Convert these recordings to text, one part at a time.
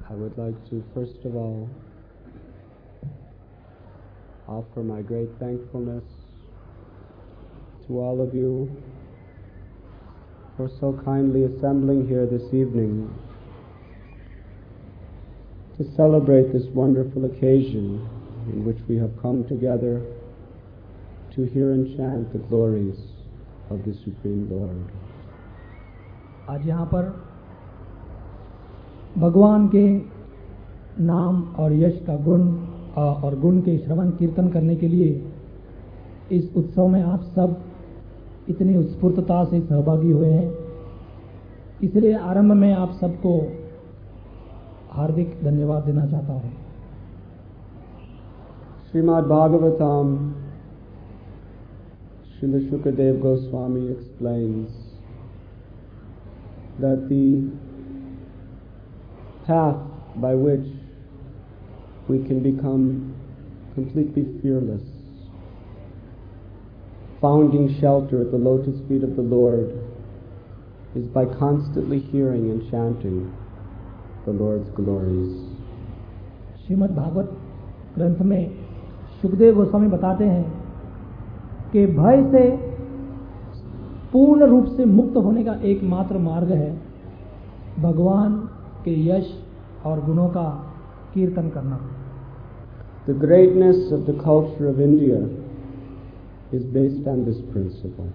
I would like to first of all offer my great thankfulness to all of you for so kindly assembling here this evening to celebrate this wonderful occasion in which we have come together to hear and chant the glories of the Supreme Lord. आज यहाँ पर भगवान के नाम और यश का गुण और गुण के श्रवण कीर्तन करने के लिए इस उत्सव में आप सब इतनी उत्स्फूर्तता से सहभागी हुए हैं। इसलिए आरंभ में आप सबको हार्दिक धन्यवाद देना चाहता हूँ। Srimad Bhagavatam, Srila Shukadev Goswami explains that the path by which we can become completely fearless, finding shelter at the lotus feet of the Lord, is by constantly hearing and chanting the Lord's glories. Shrimad Bhagavat ग्रंथ में सुखदेव गोस्वामी बताते हैं कि भय से पूर्ण रूप से मुक्त होने का एकमात्र मार्ग है भगवान के यश और गुणों का कीर्तन करना। The greatness of the culture of India is based on this principle.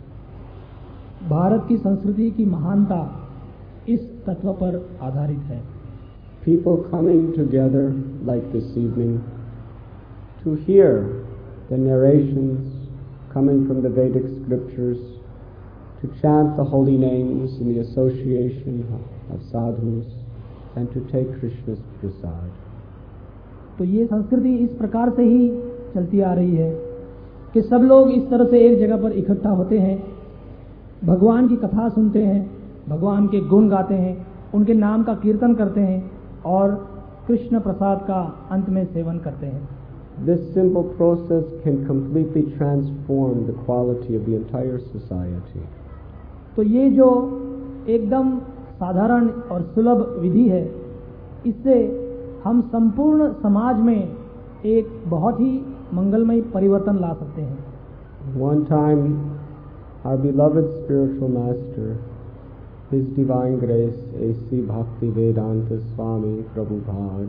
Bharat की संस्कृति की महानता इस तत्व पर आधारित है। People coming together like this evening to hear the narrations coming from the Vedic scriptures, to chant the holy names in the association of sadhus, and to take Krishna's prasad. तो ये संस्कृति इस प्रकार से ही चलती आ रही है कि सब लोग इस तरह से एक जगह पर इकट्ठा होते हैं, भगवान की कथा सुनते हैं, भगवान के गुण गाते हैं, उनके नाम का कीर्तन करते हैं और कृष्ण प्रसाद का अंत में सेवन करते हैं। This simple process can completely transform the quality of the entire society. तो ये जो एकदम साधारण और सुलभ विधि है, इससे हम संपूर्ण समाज में एक बहुत ही मंगलमय परिवर्तन ला सकते हैं। One time, our beloved spiritual master, His Divine Grace A.C. Bhaktivedanta Swami Prabhupada,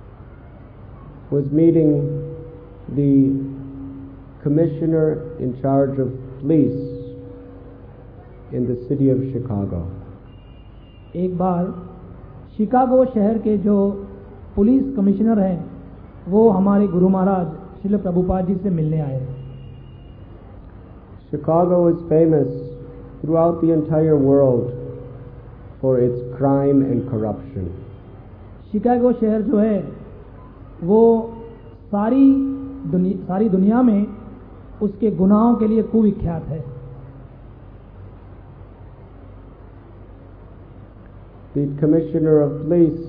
was meeting the commissioner in charge of police in the city of Chicago. एक बार शिकागो शहर के जो पुलिस कमिश्नर हैं वो हमारे गुरु महाराज श्रील प्रभुपाद जी से मिलने आए। Chicago is famous throughout the entire world for its crime and corruption. Chicago शहर जो है वो सारी दुनिया में उसके गुनाहों के लिए कुविख्यात है। The commissioner of police,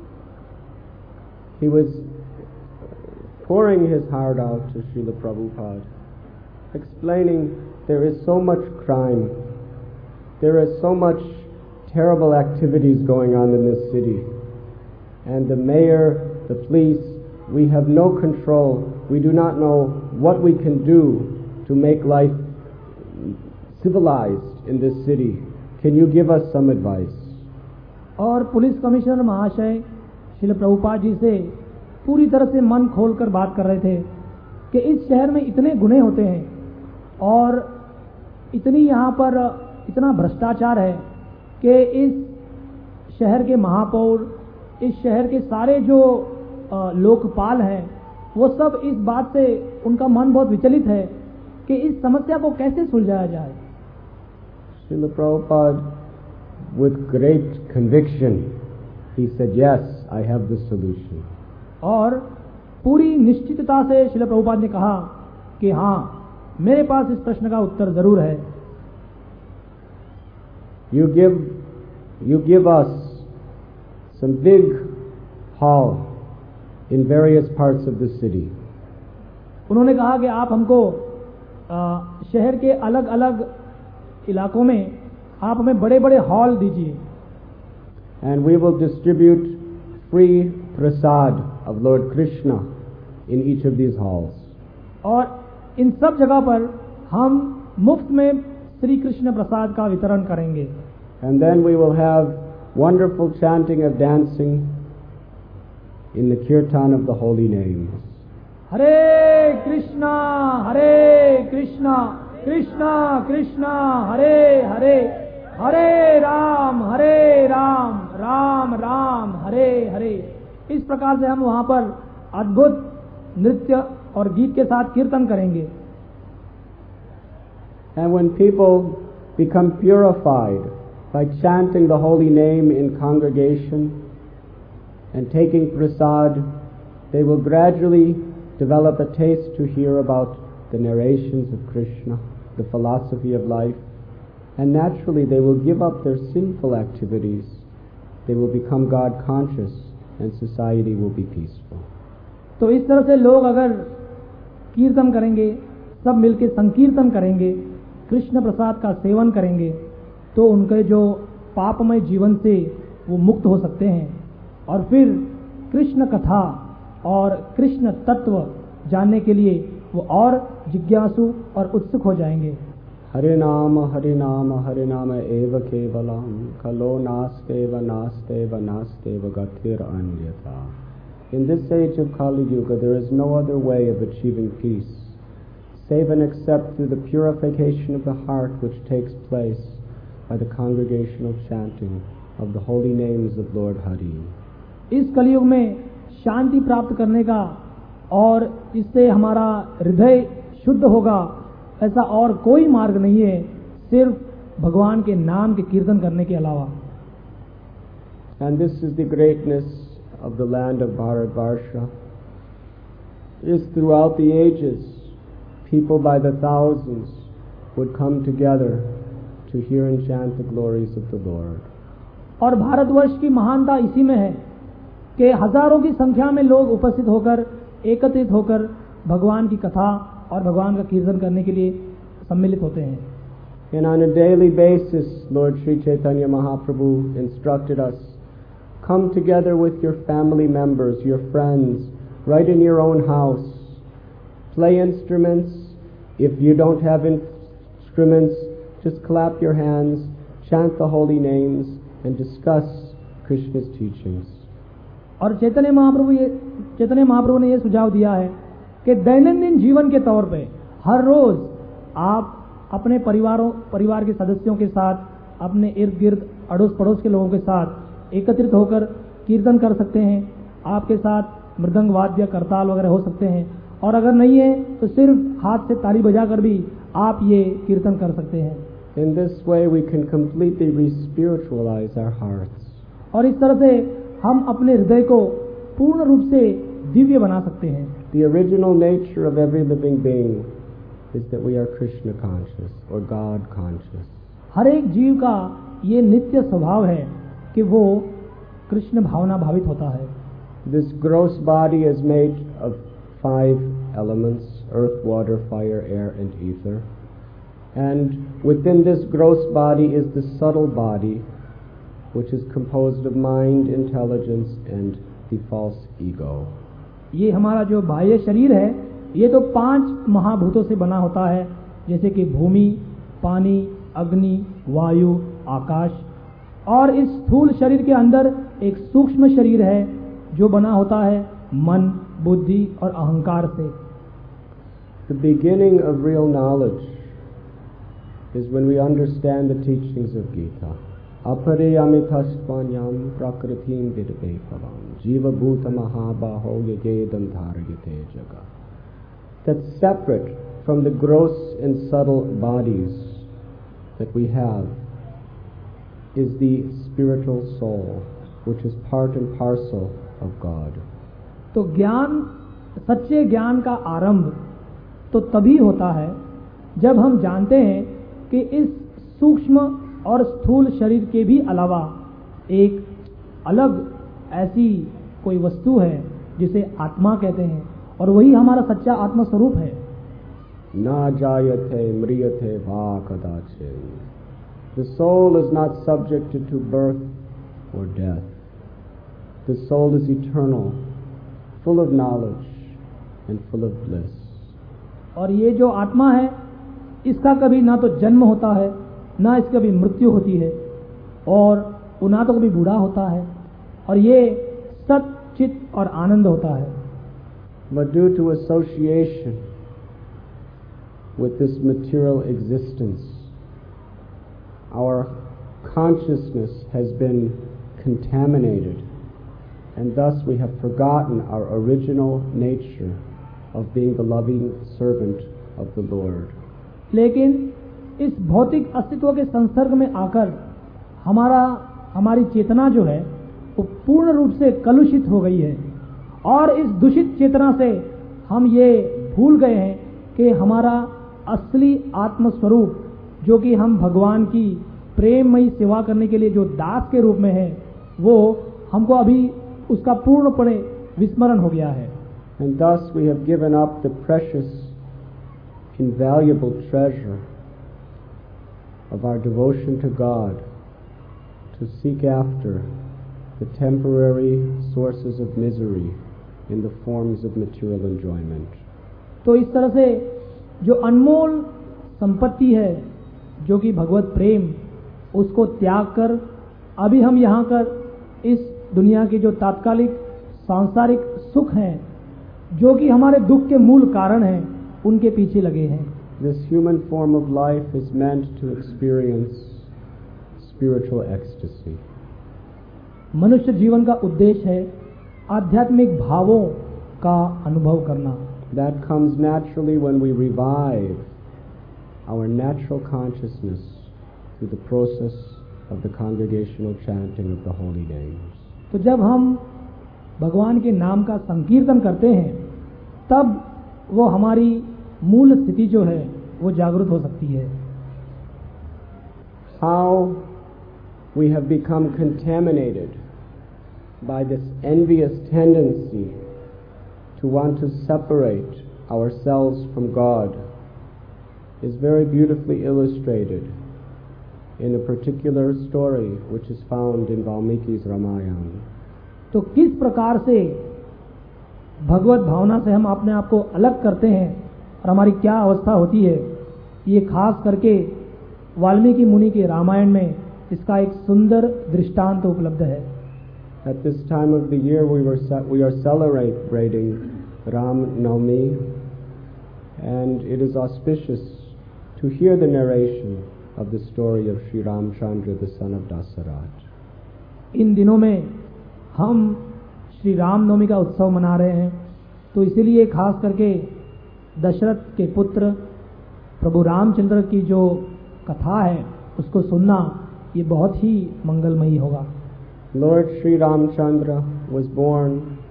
he was pouring his heart out to Srila Prabhupada, explaining there is so much crime, there is so much terrible activities going on in this city, and the mayor, the police, we have no control. We do not know what we can do to make life civilized in this city. Can you give us some advice? और police commissioner महाशय श्रील प्रभुपाद जी से पूरी तरह से मन खोलकर बात कर रहे थे कि इस शहर में इतने गुनाह होते हैं और इतनी यहाँ पर इतना भ्रष्टाचार है कि इस शहर के महापौर, इस शहर के सारे जो लोकपाल हैं वो सब इस बात से उनका मन बहुत विचलित है कि इस समस्या को कैसे सुलझाया जाए। Srila Prabhupada, with great conviction, he said, "Yes, I have the solution." और पूरी निश्चितता से श्रील प्रभुपाद ने कहा कि हाँ, मेरे पास इस प्रश्न का उत्तर जरूर है। You give us some big hall in various parts of the city. उन्होंने कहा कि आप हमको शहर के अलग अलग इलाकों में आप हमें बड़े बड़े हॉल दीजिए। And we will distribute free prasad of Lord Krishna in each of these halls. और इन सब जगह पर हम मुफ्त में श्री कृष्ण प्रसाद का वितरण करेंगे. And then we will have wonderful chanting of dancing in the kirtan of the holy names. हरे कृष्णा कृष्णा कृष्णा हरे हरे, हरे राम राम राम हरे हरे. इस प्रकार से हम वहां पर अद्भुत नृत्य और गीत के साथ कीर्तन करेंगे. And when people become purified by chanting the holy name in congregation and taking prasad, they will gradually develop a taste to hear about the narrations of Krishna, the philosophy of life, and naturally they will give up their sinful activities. They will become God conscious and society will be peaceful. तो इस तरह से लोग अगर कीर्तन करेंगे, सब मिलकर संकीर्तन करेंगे, कृष्ण प्रसाद का सेवन करेंगे, तो उनके जो पापमय जीवन से वो मुक्त हो सकते हैं और फिर कृष्ण कथा और कृष्ण तत्व जानने के लिए वो और जिज्ञासु और उत्सुक हो जाएंगे. हरे नाम एव केवलम खलो नास्तेव नास्तेव गतिर अन्यथा. In this age of Kali Yuga, there is no other way of achieving peace, save and except through the purification of the heart which takes place by the congregational chanting of the holy names of Lord Hari. इस कलयुग में शांति प्राप्त करने का और इससे हमारा हृदय शुद्ध होगा, ऐसा और कोई मार्ग नहीं है सिर्फ भगवान के नाम के कीर्तन करने के अलावा. And this is the greatness of the land of Bharatvarsha, is throughout the ages, people by the thousands would come together to hear and chant the glories of the Lord. और भारतवर्ष की महानता इसी में है कि हजारों की संख्या में लोग उपस्थित होकर, एकत्रित होकर भगवान की कथा और भगवान का कीर्तन करने के लिए सम्मिलित होते हैं. And on a daily basis, Lord Sri Chaitanya Mahaprabhu instructed us, come together with your family members, your friends, right in your own house. Play instruments. If you don't have instruments, just clap your hands, chant the holy names, and discuss Krishna's teachings. और चैतन्य महाप्रभु ने यह सुझाव दिया है कि दैनंदिन जीवन के तौर पे हर रोज आप अपने परिवार के सदस्यों के साथ, अपने इर्द गिर्द अड़ोस पड़ोस के लोगों के साथ एकत्रित होकर कीर्तन कर सकते हैं. आपके साथ मृदंग वाद्य करताल वगैरह हो सकते हैं, और अगर नहीं है तो सिर्फ हाथ से ताली बजाकर भी आप ये कीर्तन कर सकते हैं. In this way we can completely re-spiritualize our hearts. और इस तरह से हम अपने हृदय को पूर्ण रूप से दिव्य बना सकते हैं. The original nature of every living being is that we are Krishna conscious or God conscious. हर एक जीव का ये नित्य स्वभाव है कि वो कृष्ण भावना भावित होता है. This gross body is made of 5 elements: earth, water, fire, air, and ether. And within this gross body is the subtle body, which is composed of mind, intelligence, and the false ego. ये हमारा जो बाह्य शरीर है, ये तो 5 महाभूतों से बना होता है, जैसे कि भूमि, पानी, अग्नि, वायु, आकाश. और इस स्थूल शरीर के अंदर एक सूक्ष्म शरीर है जो बना होता है मन, बुद्धि और अहंकार से. The beginning of real knowledge is when we understand the teachings of Gita. Apariyamithastvanyam prakritim vidvepavam jiva bhuta mahabaho yagedam dharayate jaga. That's separate from the gross and subtle bodies that we have is the spiritual soul, which is part and parcel of God. तो ज्ञान, सच्चे ज्ञान का आरंभ तो तभी होता है जब हम जानते हैं कि इस सूक्ष्म और स्थूल शरीर के भी अलावा एक अलग ऐसी कोई वस्तु है जिसे आत्मा कहते हैं, और वही हमारा सच्चा आत्मा स्वरूप है. Na jayate mriyate va kadache. The soul is not subjected to birth or death. The soul is eternal, full of knowledge and full of bliss. और ये जो आत्मा है, इसका कभी ना तो जन्म होता है, ना इसकी कभी मृत्यु होती है, और वो ना तो कभी बूढ़ा होता है, और ये सत चित और आनंद होता है. But due to association with this material existence, our consciousness has been contaminated, and thus we have forgotten our original nature of being the loving servant of the Lord. लेकिन इस भौतिक अस्तित्व के संसर्ग में आकर हमारी चेतना जो है वो पूर्ण रूप से कलुषित हो गई है, और इस दूषित चेतना से हम ये भूल गए हैं कि हमारा असली आत्मस्वरूप, जो कि हम भगवान की प्रेममयी सेवा करने के लिए जो दास के रूप में है, वो हमको अभी उसका पूर्णपणे विस्मरण हो गया है. And thus we have given up the precious, invaluable treasure of our devotion to God to seek after the temporary sources of misery in the forms of material enjoyment. तो इस तरह से जो अनमोल संपत्ति है, जो कि भगवत प्रेम, उसको त्याग कर अभी हम यहाँ कर इस दुनिया के जो तात्कालिक सांसारिक सुख हैं, जो कि हमारे दुख के मूल कारण हैं, उनके पीछे लगे हैं. This human form of life is meant to experience spiritual ecstasy. मनुष्य जीवन का उद्देश्य है आध्यात्मिक भावों का अनुभव करना. That comes naturally when we revive our natural consciousness through the process of the congregational chanting of the holy names. तो जब हम भगवान के नाम का संकीर्तन करते हैं, तब वो हमारी मूल स्थिति जो है वो जागृत हो सकती है. How we have become contaminated by this envious tendency to want to separate ourselves from God is very beautifully illustrated in a particular story which is found in Valmiki's Ramayana. तो किस प्रकार से भगवत भावना से हम अपने आप को अलग करते हैं और हमारी क्या अवस्था होती है, ये खास करके वाल्मीकि मुनि के रामायण में इसका एक सुंदर दृष्टांत उपलब्ध है. At this time of the year we are celebrating Ram Navami, and it is auspicious to hear the narration of the story of Sri Ramchandra, the son of Dasarat. इन दिनों में हम श्री रामनवमी का उत्सव मना रहे हैं, तो इसीलिए खास करके दशरथ के पुत्र प्रभु रामचंद्र की जो कथा है उसको सुनना ये बहुत ही मंगलमयी होगा. Lord Sri Ramchandra was born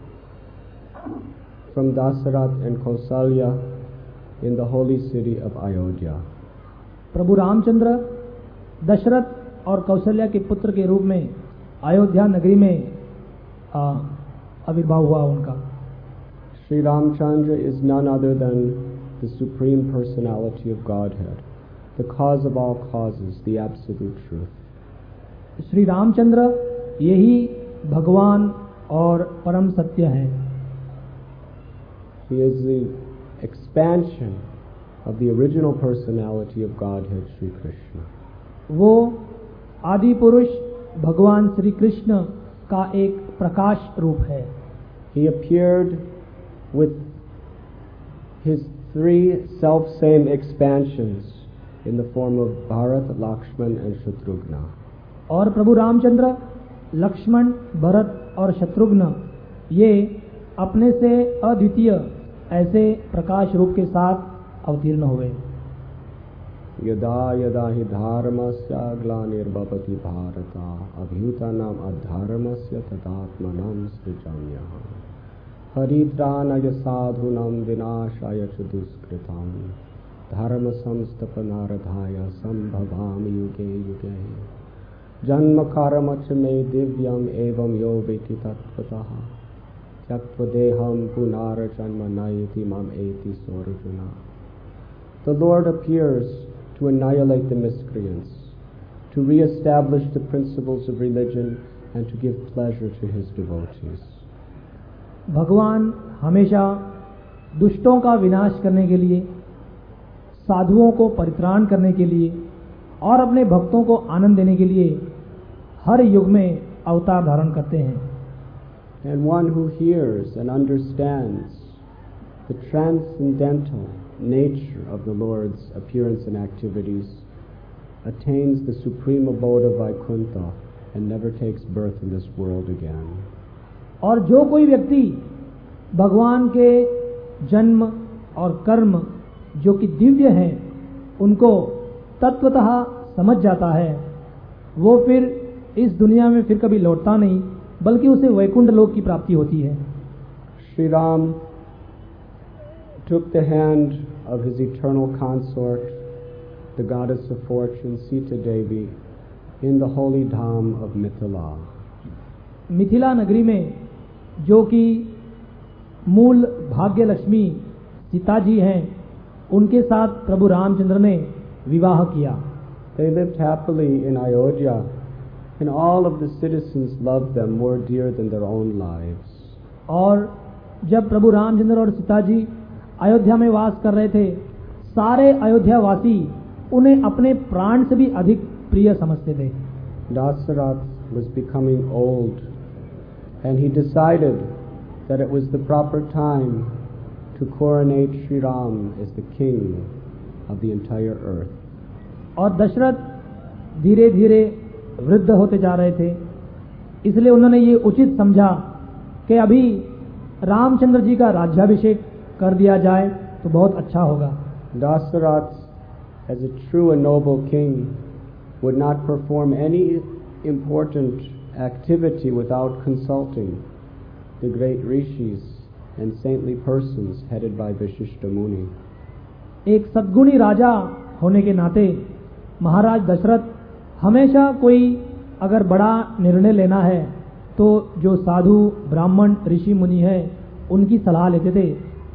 from Dasarat and Kausalya in the holy city of Ayodhya. प्रभु रामचंद्र दशरथ और कौशल्या के पुत्र के रूप में अयोध्या नगरी में आविर्भाव हुआ उनका. Sri Ramchandra is none other than the Supreme Personality of Godhead, the cause of all causes, the absolute truth. Shri Ramchandra यही भगवान और परम सत्य है. He is the expansion of the original personality of Godhead, Sri Krishna. वो आदि पुरुष भगवान श्री कृष्ण का एक प्रकाश रूप है. He appeared with his three self-same expansions in the form of Bharat, Lakshman and Shatrughna. और प्रभु रामचंद्र लक्ष्मण, भरत और शत्रुघ्न ये अपने से अद्वितीय ऐसे प्रकाश रूप के साथ अवतीर्ण हुए. यदा यदा हि धर्मस्य ग्लानिर्भवति भारत अभ्युत्थानम् अधर्मस्य तदात्मानं सृजाम्यहम् परित्राणाय साधूनां विनाशाय च दुष्कृतां धर्म संस्थापनार्थाय संभवामि युगे युगे जन्म कर्म च मे दिव्यम् एवं यो वेत्ति तत्त्वतः त्यक्त्वा देहं पुनर्जन्म नयति माम् एति सोऽर्जुन. The Lord appears to annihilate the miscreants, to re-establish the principles of religion, and to give pleasure to his devotees. भगवान हमेशा दुष्टों का विनाश करने के लिए, साधुओं को परित्राण करने के लिए और अपने भक्तों को आनंद देने के लिए हर युग में अवतार धारण करते हैं. And one who hears and understands the transcendental nature of the Lord's appearance and activities attains the supreme abode of Vaikuntha and never takes birth in this world again. और जो कोई व्यक्ति भगवान के जन्म और कर्म जो कि दिव्य हैं उनको तत्वतः समझ जाता है, वो फिर इस दुनिया में फिर कभी लौटता नहीं, बल्कि उसे वैकुंठ लोक की प्राप्ति होती है. Sri Ram took the hand of his eternal consort, the goddess of fortune, Sita Devi, in the holy dham of Mithila. Mithila नगरी में जो कि मूल भाग्य लक्ष्मी सीता जी हैं, उनके साथ प्रभु रामचंद्र ने विवाह किया. They lived happily in Ayodhya, and all of the citizens loved them more dear than their own lives. और जब प्रभु रामचंद्र और सीता जी अयोध्या में वास कर रहे थे, सारे अयोध्यावासी उन्हें अपने प्राण से भी अधिक प्रिय समझते थे. Dasarath was becoming old, and he decided that it was the proper time to coronate Sri Ram as the king of the entire earth. और दशरथ धीरे धीरे वृद्ध होते जा रहे थे, इसलिए उन्होंने ये उचित समझा कि अभी रामचंद्र जी का राज्याभिषेक कर दिया जाए तो बहुत अच्छा होगा. Dasarath, as a true and noble king, would not perform any important activity without consulting the great rishis and saintly persons headed by Vishishta Muni. एक सद्गुणी राजा होने के नाते महाराज दशरथ हमेशा कोई अगर बड़ा निर्णय लेना है तो जो साधु ब्राह्मण ऋषि मुनि है उनकी सलाह लेते थे,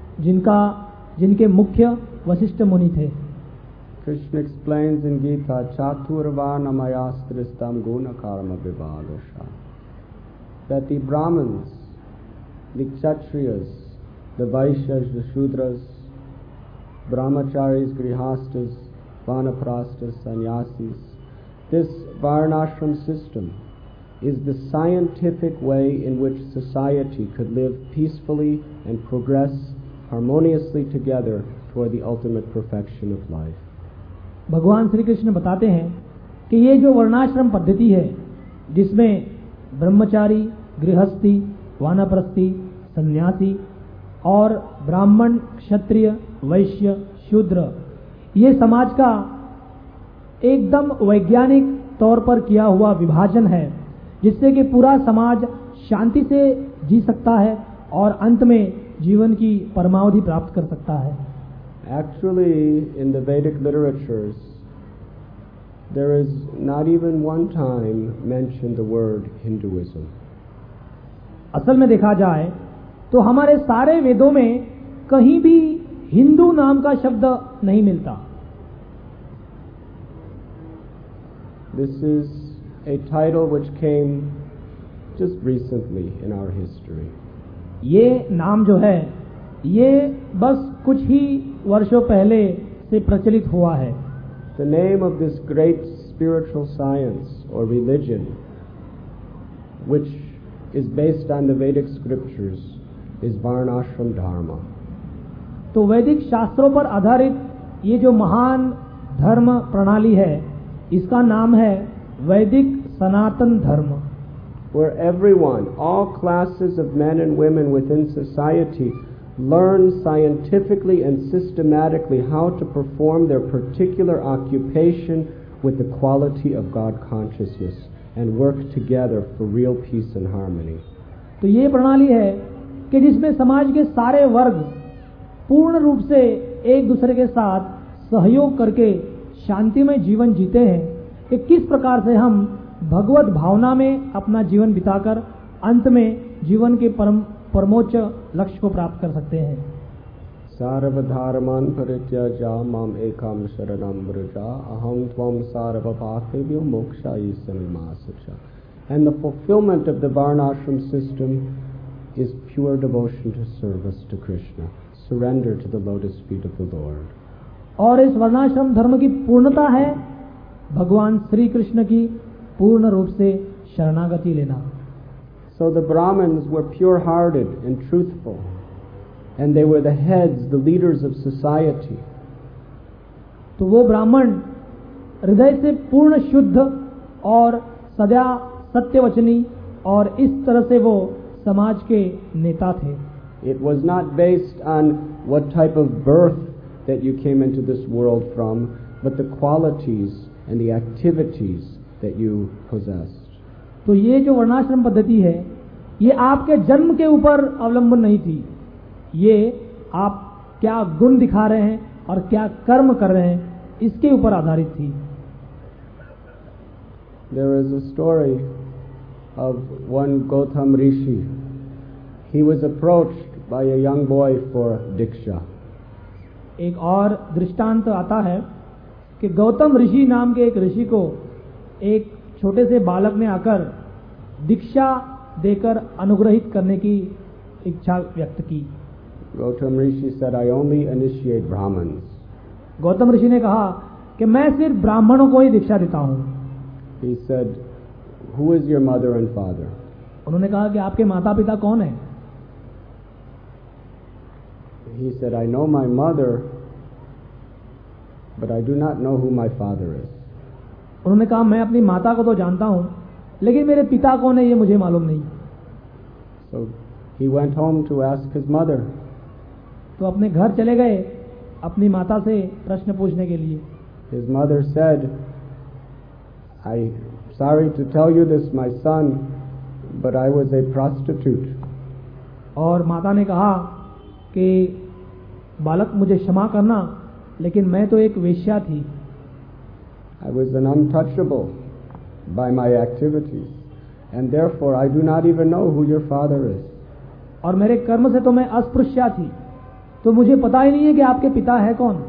जिनके मुख्य वशिष्ठ मुनि थे. Krishna explains in Gita, Chaturvarnamayastristam gunakarma vivadasha, that the Brahmins, the Kshatriyas, the Vaishyas, the Shudras, Brahmacharis, Grihastas, Vanaprastas, Sannyasis, this Varnashram system is the scientific way in which society could live peacefully and progress harmoniously together toward the ultimate perfection of life. भगवान श्री कृष्ण बताते हैं कि ये जो वर्णाश्रम पद्धति है, जिसमें ब्रह्मचारी, गृहस्थी, वानप्रस्थी, सन्यासी और ब्राह्मण, क्षत्रिय, वैश्य, शूद्र, ये समाज का एकदम वैज्ञानिक तौर पर किया हुआ विभाजन है, जिससे कि पूरा समाज शांति से जी सकता है और अंत में जीवन की परमावधि प्राप्त कर सकता है. Actually, in the Vedic literatures, there is not even one time mentioned the word Hinduism. असल में देखा जाए तो हमारे सारे वेदों में कहीं भी हिंदू नाम का शब्द नहीं मिलता. This is a title which came just recently in our history. ये नाम जो है ये बस कुछ ही वर्षों पहले से प्रचलित हुआ है. The name of this great spiritual science or religion, which is based on the Vedic scriptures, is Varnashram Dharma. तो वैदिक शास्त्रों पर आधारित ये जो महान धर्म प्रणाली है, इसका नाम है वैदिक सनातन धर्म. Where everyone, all classes of men and women within society, learn scientifically and systematically how to perform their particular occupation with the quality of God consciousness and work together for real peace and harmony. तो ये प्रणाली है कि जिसमें समाज के सारे वर्ग पूर्ण रूप से एक दूसरे के साथ सहयोग करके शांतिमय जीवन जीते हैं कि किस प्रकार से हम भगवत भावना में अपना जीवन बिताकर अंत में जीवन के परमोच्च लक्ष्य को प्राप्त कर सकते हैं. सर्वधर्मान् परित्यज्य माम एकं शरणं व्रज अहं त्वं सर्वपापेभ्यो मोक्षयिष्यामि मा शुचः. And the fulfillment of the Varnashram system is pure devotion to service to Krishna, surrender to the lotus feet of the Lord. और इस वर्णाश्रम धर्म की पूर्णता है भगवान श्री कृष्ण की पूर्ण रूप से शरणागति लेना. So the Brahmins were pure-hearted and truthful, and they were the heads, the leaders of society. तो वो ब्राह्मण हृदय से पूर्ण शुद्ध और सदा सत्यवचनी और इस तरह से वो समाज के नेता थे. It was not based on what type of birth that you came into this world from, but the qualities and the activities that you possessed. तो ये जो वर्णाश्रम पद्धति है ये आपके जन्म के ऊपर अवलंबन नहीं थी. ये आप क्या गुण दिखा रहे हैं और क्या कर्म कर रहे हैं इसके ऊपर आधारित थी. There is a story of one Gautam Rishi. He was approached by a young boy for Diksha. एक और दृष्टांत आता है कि गौतम ऋषि नाम के एक ऋषि को एक छोटे से बालक ने आकर दीक्षा देकर अनुग्रहित करने की इच्छा व्यक्त की. Gautam Rishi said, I only initiate Brahmins. Gautam ऋषि ने कहा कि मैं सिर्फ ब्राह्मणों को ही दीक्षा देता हूँ. He said, who is your mother and father? उन्होंने कहा कि आपके माता पिता कौन है? He said, I know my mother, but I do not know who my father is. उन्होंने कहा मैं अपनी माता को तो जानता हूँ लेकिन मेरे पिता कौन है ये मुझे मालूम नहीं. So he went home to ask his mother. तो अपने घर चले गए अपनी माता से प्रश्न पूछने के लिए. His mother said, I'm sorry to tell you this, my son, but I was a prostitute. और माता ने कहा कि बालक मुझे क्षमा करना लेकिन मैं तो एक वेश्या थी. I was an untouchable by my activities, and therefore I do not even know who your father is. और मेरे कर्म से तो मैं अस्पृश्या थी तो मुझे पता ही नहीं है कि आपके पिता है कौन.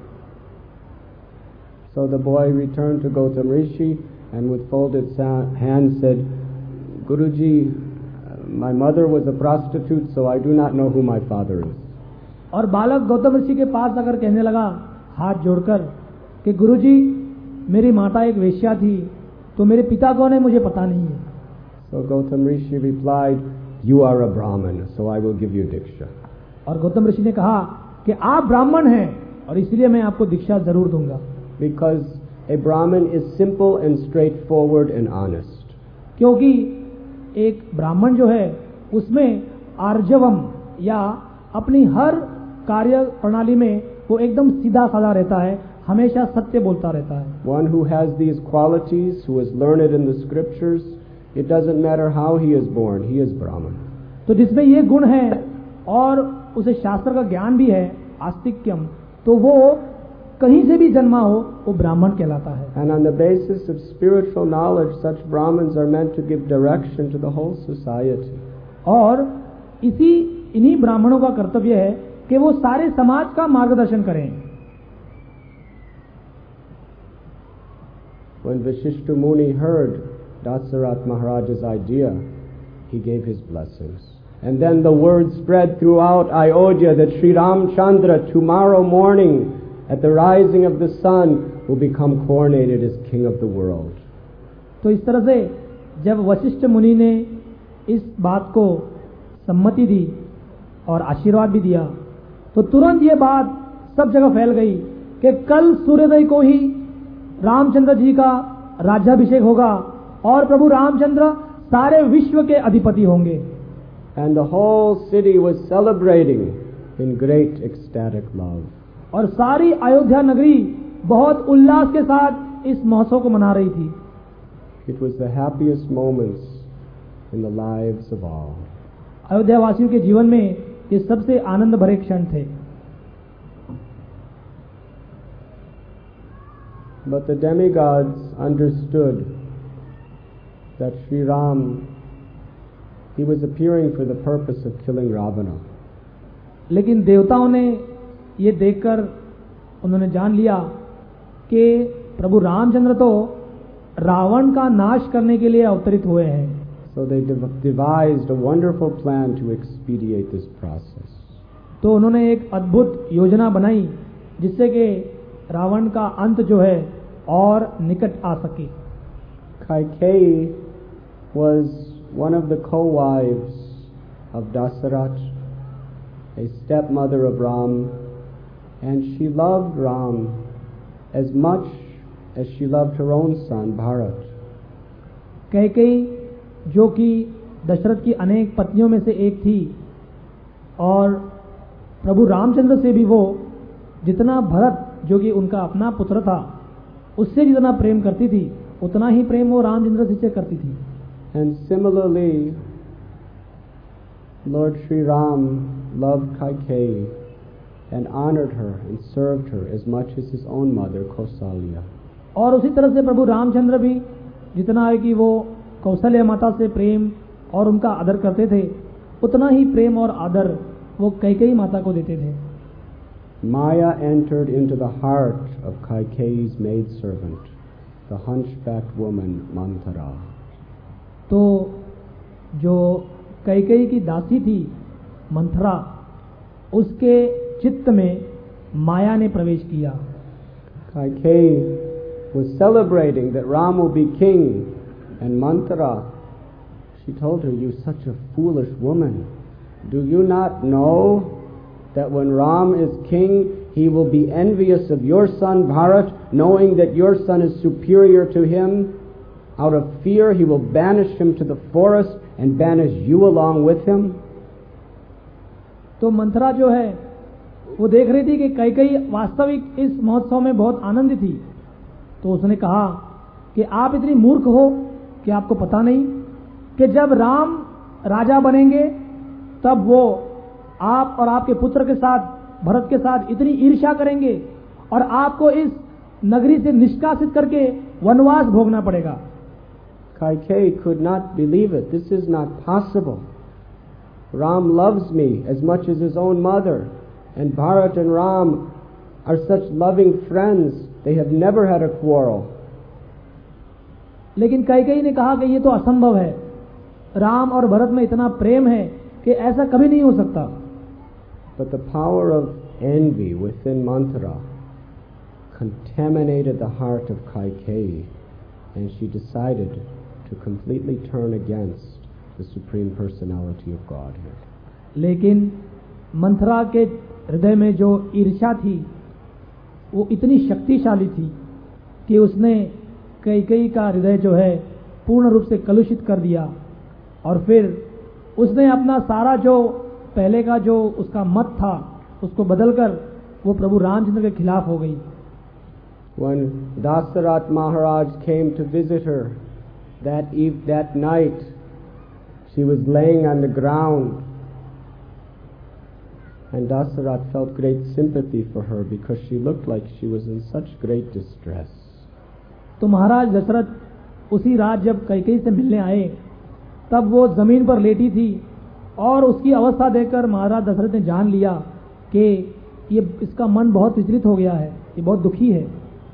So the boy returned to Gautam Rishi and with folded hands said, Guruji, my mother was a prostitute, so I do not know who my father is. और बालक गौतम ऋषि के पास आकर कहने लगा हाथ जोड़कर कि गुरुजी मेरी माता एक वेश्या थी तो मेरे पिता कौन है मुझे पता नहीं है. So Gautam Rishi replied, you are a Brahman, so I will give you Diksha. और गौतम ऋषि ने कहा कि आप ब्राह्मण हैं और इसलिए मैं आपको दीक्षा जरूर दूंगा. Because a Brahman is simple and straightforward and honest. क्योंकि एक ब्राह्मण जो है उसमें आर्जवम या अपनी हर कार्य प्रणाली में वो एकदम सीधा साधा रहता है, हमेशा सत्य बोलता रहता है. One who has these qualities, who is learned in the scriptures, it doesn't matter how he is born, he is Brahman. तो जिसमें ये गुण है और उसे शास्त्र का ज्ञान भी है आस्तिक्यम, तो वो कहीं से भी जन्मा हो वो ब्राह्मण कहलाता है. And on the basis of spiritual knowledge, such Brahmins are meant to give direction to the whole society. और इन्हीं ब्राह्मणों का कर्तव्य है कि वो सारे समाज का मार्गदर्शन करें. When Vashishta Muni heard Dasarath Maharaj's idea, he gave his blessings. And then the word spread throughout Ayodhya that Sri Ramchandra tomorrow morning at the rising of the sun will become coronated as king of the world. तो इस तरह से जब वशिष्ठ मुनि ने इस बात को सम्मति दी और आशीर्वाद भी दिया तो तुरंत ये बात सब जगह फैल गई कि कल सूर्योदय को ही रामचंद्र जी का राज्याभिषेक होगा और प्रभु रामचंद्र सारे विश्व के अधिपति होंगे. And the whole city was celebrating in great ecstatic love. और सारी अयोध्या नगरी बहुत उल्लास के साथ इस महोत्सव को मना रही थी. It was the happiest moments in the lives of all. Ayodhya वासियों के जीवन में ये सबसे आनंद भरे क्षण थे. But the demigods understood that Sri Ram, he was appearing for the purpose of killing Ravana. लेकिन देवताओं ने ये देखकर उन्होंने जान लिया कि प्रभु रामचंद्र तो रावण का नाश करने के लिए अवतरित हुए हैं। So they devised a wonderful plan to expedite this process. तो उन्होंने एक अद्भुत योजना बनाई जिससे कि रावण का अंत जो है और निकट आ सके। Kaikeyi was one of the co-wives of Dasarath, a stepmother of Ram, and she loved Ram as much as she loved her own son Bharat. Kaikeyi जो कि दशरथ की अनेक पत्नियों में से एक थी और प्रभु रामचंद्र से भी वो जितना भरत जो कि उनका अपना पुत्र था उससे जितना प्रेम करती थी उतना ही प्रेम वो रामचंद्र से करती थी। And similarly, Lord Sri Ram loved Kaikeyi and honored her and served her as much as his own mother Kausalya. और उसी तरह से प्रभु रामचंद्र भी जितना है कि वो कौशल्या माता से प्रेम और उनका आदर करते थे उतना ही प्रेम और आदर वो कैकेयी माता को देते थे। Maya entered into the heart of Kaikeyi's maidservant, the hunchbacked woman Manthara. तो जो कैकेयी की दासी थी मंथरा उसके चित्त में माया ने प्रवेश किया। Kaikeyi was celebrating that Ram will be king, and Manthara, she told her, "You such a foolish woman. Do you not know that when Ram is king, he will be envious of your son Bharat, knowing that your son is superior to him? Out of fear, he will banish him to the forest and banish you along with him." तो मंथरा जो है वो देख रही थी कि कैकेयी वास्तविक इस महोत्सव में बहुत आनंदित थी, तो उसने कहा कि आप इतनी मूर्ख हो कि आपको पता नहीं कि जब राम राजा बनेंगे तब वो आप और आपके पुत्र के साथ भरत के साथ इतनी ईर्ष्या करेंगे और आपको इस नगरी से निष्कासित करके वनवास भोगना पड़ेगा। Kaikeyi could not believe it. This is not possible. Ram loves me as much as his own mother, and Bharat and Ram are such loving friends. They have never had a quarrel. लेकिन कैकेयी ने कहा कि ये तो असंभव है, राम और भरत में इतना प्रेम है कि ऐसा कभी नहीं हो सकता। But the power of envy within Manthara contaminated the heart of Kaikeyi, and she decided to completely turn against the Supreme Personality of Godhead. लेकिन मंथरा के हृदय में जो ईर्ष्या थी वो इतनी शक्तिशाली थी कि उसने कैकेयी का हृदय जो है पूर्ण रूप से कलुषित कर दिया और फिर उसने अपना सारा जो पहले का जो उसका मत था उसको बदलकर वो प्रभु रामचंद्र के खिलाफ हो गई। When Dasarath Maharaj came to visit her that night, she was laying on the ground, and Dasarath felt great sympathy for her because she looked like she was in such great distress. तो महाराज दशरथ उसी रात जब कैकेयी से मिलने आए तब वो जमीन पर लेटी थी और उसकी अवस्था देखकर महाराज दशरथ ने जान लिया कि ये इसका मन बहुत विचलित हो गया है, ये बहुत दुखी है।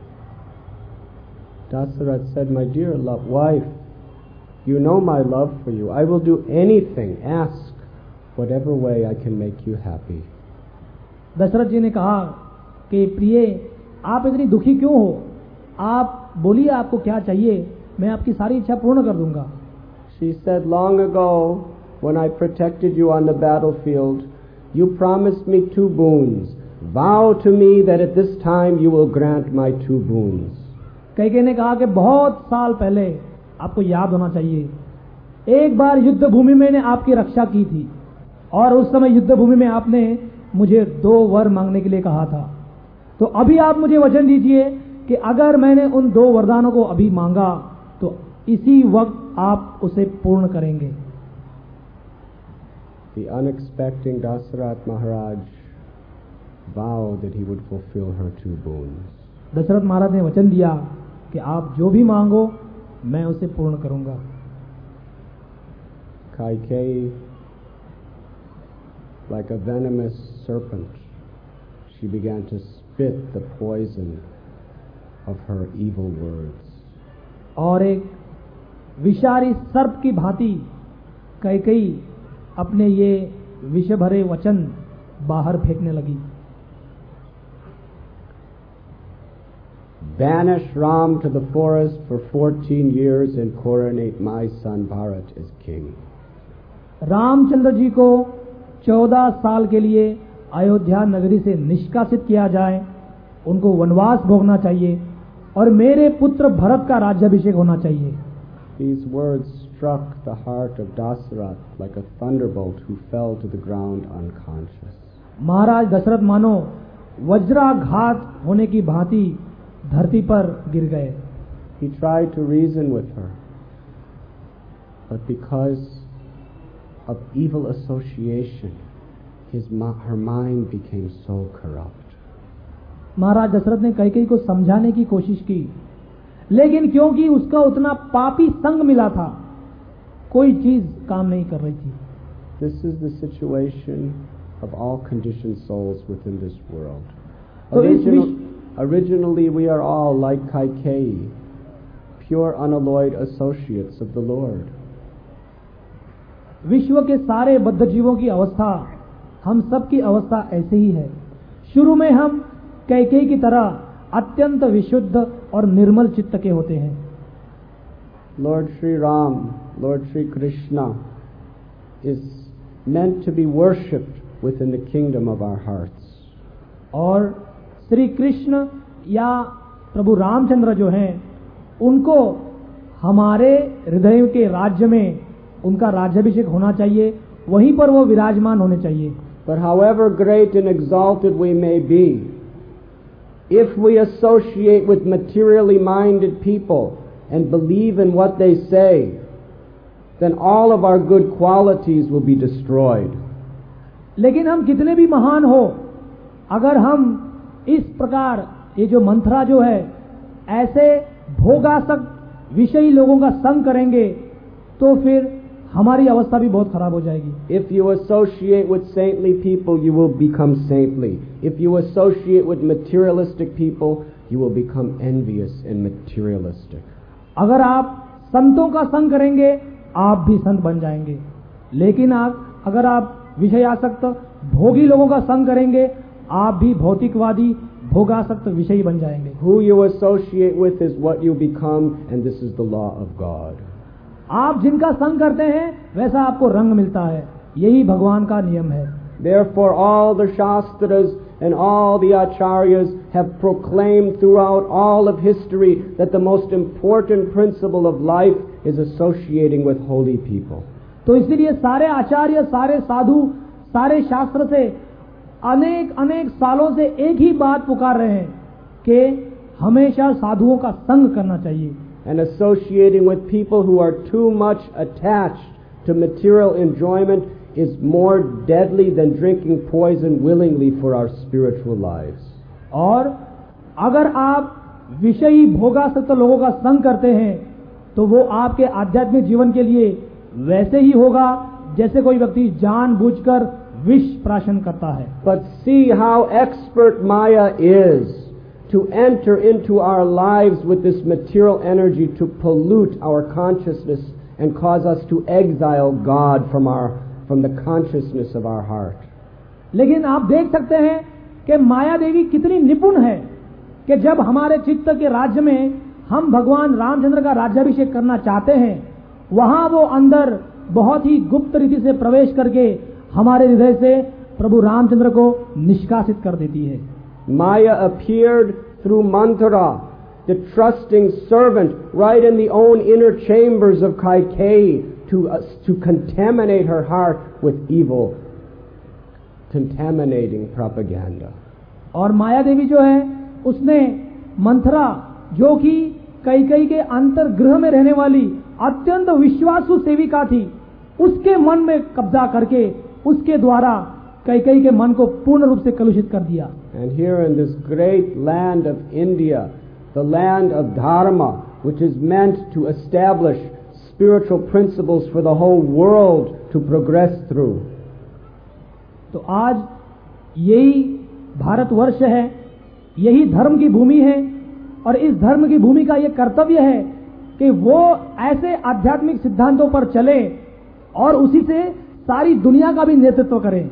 Dasarath said, "My dear wife, you know my love for you. I will do anything. Ask whatever way I can make you happy." Dasharath जी ने कहा कि प्रिय आप इतनी दुखी क्यों हो, आप बोलिए आपको क्या चाहिए, मैं आपकी सारी इच्छा पूर्ण कर दूंगा। She said, "Long ago, when I protected you on the battlefield, you promised me 2 boons. Vow to me that at this time you will grant my 2 boons." Kaikeyi ने कहा कि बहुत साल पहले, आपको याद होना चाहिए, एक बार युद्ध भूमि में ने आपकी रक्षा की थी और उस समय युद्ध भूमि में आपने मुझे 2 वर मांगने के लिए कहा था, तो अभी आप मुझे वचन दीजिए कि अगर मैंने उन 2 वरदानों को अभी मांगा तो इसी वक्त आप उसे पूर्ण करेंगे। The unexpected Dasarath Maharaj vowed that he would fulfill her 2 boons. Dasharath महाराज ने वचन दिया कि आप जो भी मांगो मैं उसे पूर्ण करूंगा। Kaikeyi, like a venomous serpent, she began to spit the poison of her evil words. और एक विषारी सर्प की भांति कैकेयी अपने ये विष भरे वचन बाहर फेंकने लगी। Banish Ram to the forest for 14 years and coronate my son Bharat as king. Ramchandra ji को 14 साल के लिए अयोध्या नगरी से निष्कासित किया जाए, उनको वनवास भोगना चाहिए और मेरे पुत्र भरत का राज्याभिषेक होना चाहिए। These words struck the heart of Dasarath like a thunderbolt who fell to the ground unconscious. महाराज दशरथ मानो वज्राघात होने की भांति धरती पर गिर गए। He tried to reason with her, but because of evil association, her mind became so corrupt. महाराज दशरथ ने कैकेयी को समझाने की कोशिश की, लेकिन क्योंकि उसका उतना पापी संग मिला था, कोई चीज काम नहीं कर रही थी। This is the situation of all conditioned souls within this world. Originally, we are all like Kaikeyi, pure unalloyed associates of the Lord. विश्व के सारे बद्ध जीवों की अवस्था, हम सब की अवस्था ऐसे ही है। शुरू में हम कैकेयी की तरह अत्यंत विशुद्ध और निर्मल चित्त के होते हैं। Lord Sri Ram, Lord Sri Krishna is meant to be worshipped within the kingdom of our hearts. और श्री कृष्ण या प्रभु रामचंद्र जो हैं, उनको हमारे हृदय के राज्य में उनका राज्याभिषेक होना चाहिए, वहीं पर वो विराजमान होने चाहिए। But however great and exalted we may be, if we associate with materially minded people and believe in what they say, then all of our good qualities will be destroyed. लेकिन हम कितने भी महान हो, अगर हम इस प्रकार ये जो मंत्रा जो है ऐसे भोगासक्त विषयी लोगों का संग करेंगे, तो फिर हमारी अवस्था भी बहुत खराब हो जाएगी। If you associate with saintly people, you will become saintly. If you associate with materialistic people, you will become envious and materialistic. अगर आप संतों का संग करेंगे, आप भी संत बन जाएंगे, लेकिन अगर आप विषयासक्त भोगी लोगों का संग करेंगे, आप भी भौतिकवादी भोगासक्त विषयी बन जाएंगे। Who you associate with is what you become, and this is the law of God. आप जिनका संग करते हैं वैसा आपको रंग मिलता है, यही भगवान का नियम है। Therefore all the Shastras and all the Acharyas have proclaimed throughout all of history that the most important principle of life is associating with holy people. तो इसलिए सारे आचार्य, सारे साधु, सारे शास्त्र से अनेक सालों से एक ही बात पुकार रहे हैं कि हमेशा साधुओं का संग करना चाहिए। And associating with people who are too much attached to material enjoyment is more deadly than drinking poison willingly for our spiritual lives. और अगर आप विषयी भोगासक्त लोगों का संग करते हैं, तो वो आपके आध्यात्मिक जीवन के लिए वैसे ही होगा जैसे कोई व्यक्ति जानबूझकर विष प्राशन करता है। But see how expert Maya is to enter into our lives with this material energy to pollute our consciousness and cause us to exile God from the consciousness of our heart. लेकिन आप देख सकते हैं कि माया देवी कितनी निपुण है कि जब हमारे चित्त के राज्य में हम भगवान रामचंद्र का राज्याभिषेक करना चाहते हैं, वहां वो अंदर बहुत ही गुप्त रीति से प्रवेश करके हमारे हृदय से प्रभु रामचंद्र को निष्कासित कर देती है। Maya appeared through Manthara, the trusting servant, right in the own inner chambers of Kaikeyi to contaminate her heart with evil, contaminating propaganda. और माया देवी जो है, उसने मंथरा, जो कि कैकेयी के अंतर्गृह में रहने वाली अत्यंत विश्वासु सेविका थी, उसके मन में कब्जा करके उसके द्वारा कैकेयी के मन को पूर्ण रूप से कलुषित कर दिया। And here in this great land of India, the land of Dharma, which is meant to establish spiritual principles for the whole world to progress through. तो आज यही भारतवर्ष है, यही धर्म की भूमि है, और इस धर्म की भूमि का ये कर्तव्य है कि वो ऐसे आध्यात्मिक सिद्धांतों पर चले और उसी से सारी दुनिया का भी नेतृत्व करें।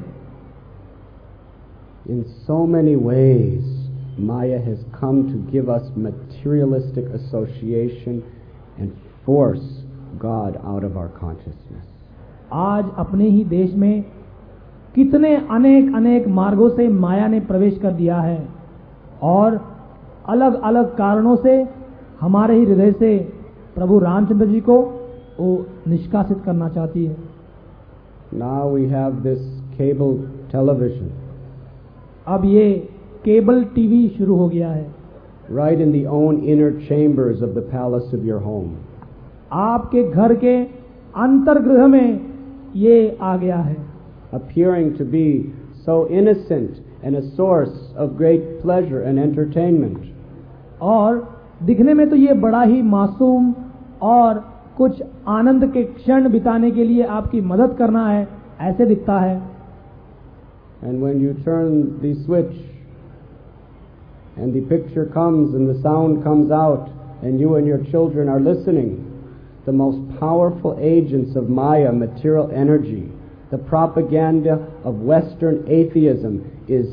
In so many ways, Maya has come to give us materialistic association and force God out of our consciousness. आज अपने ही देश में कितने अनेक मार्गों से माया ने प्रवेश कर दिया है और अलग अलग कारणों से हमारे ही हृदय से प्रभु रामचंद्र जी को वो निष्कासित करना चाहती है। Now we have this cable television. अब ये केबल टीवी शुरू हो गया है। Right in the own inner chambers of the palace of your home. आपके घर के अंतर्गृह में ये आ गया है। Appearing to be so innocent and a source of great pleasure and entertainment. और दिखने में तो ये बड़ा ही मासूम और कुछ आनंद के क्षण बिताने के लिए आपकी मदद करना है, ऐसे दिखता है। And when you turn the switch and the picture comes and the sound comes out and you and your children are listening, the most powerful agents of Maya, material energy, the propaganda of Western atheism is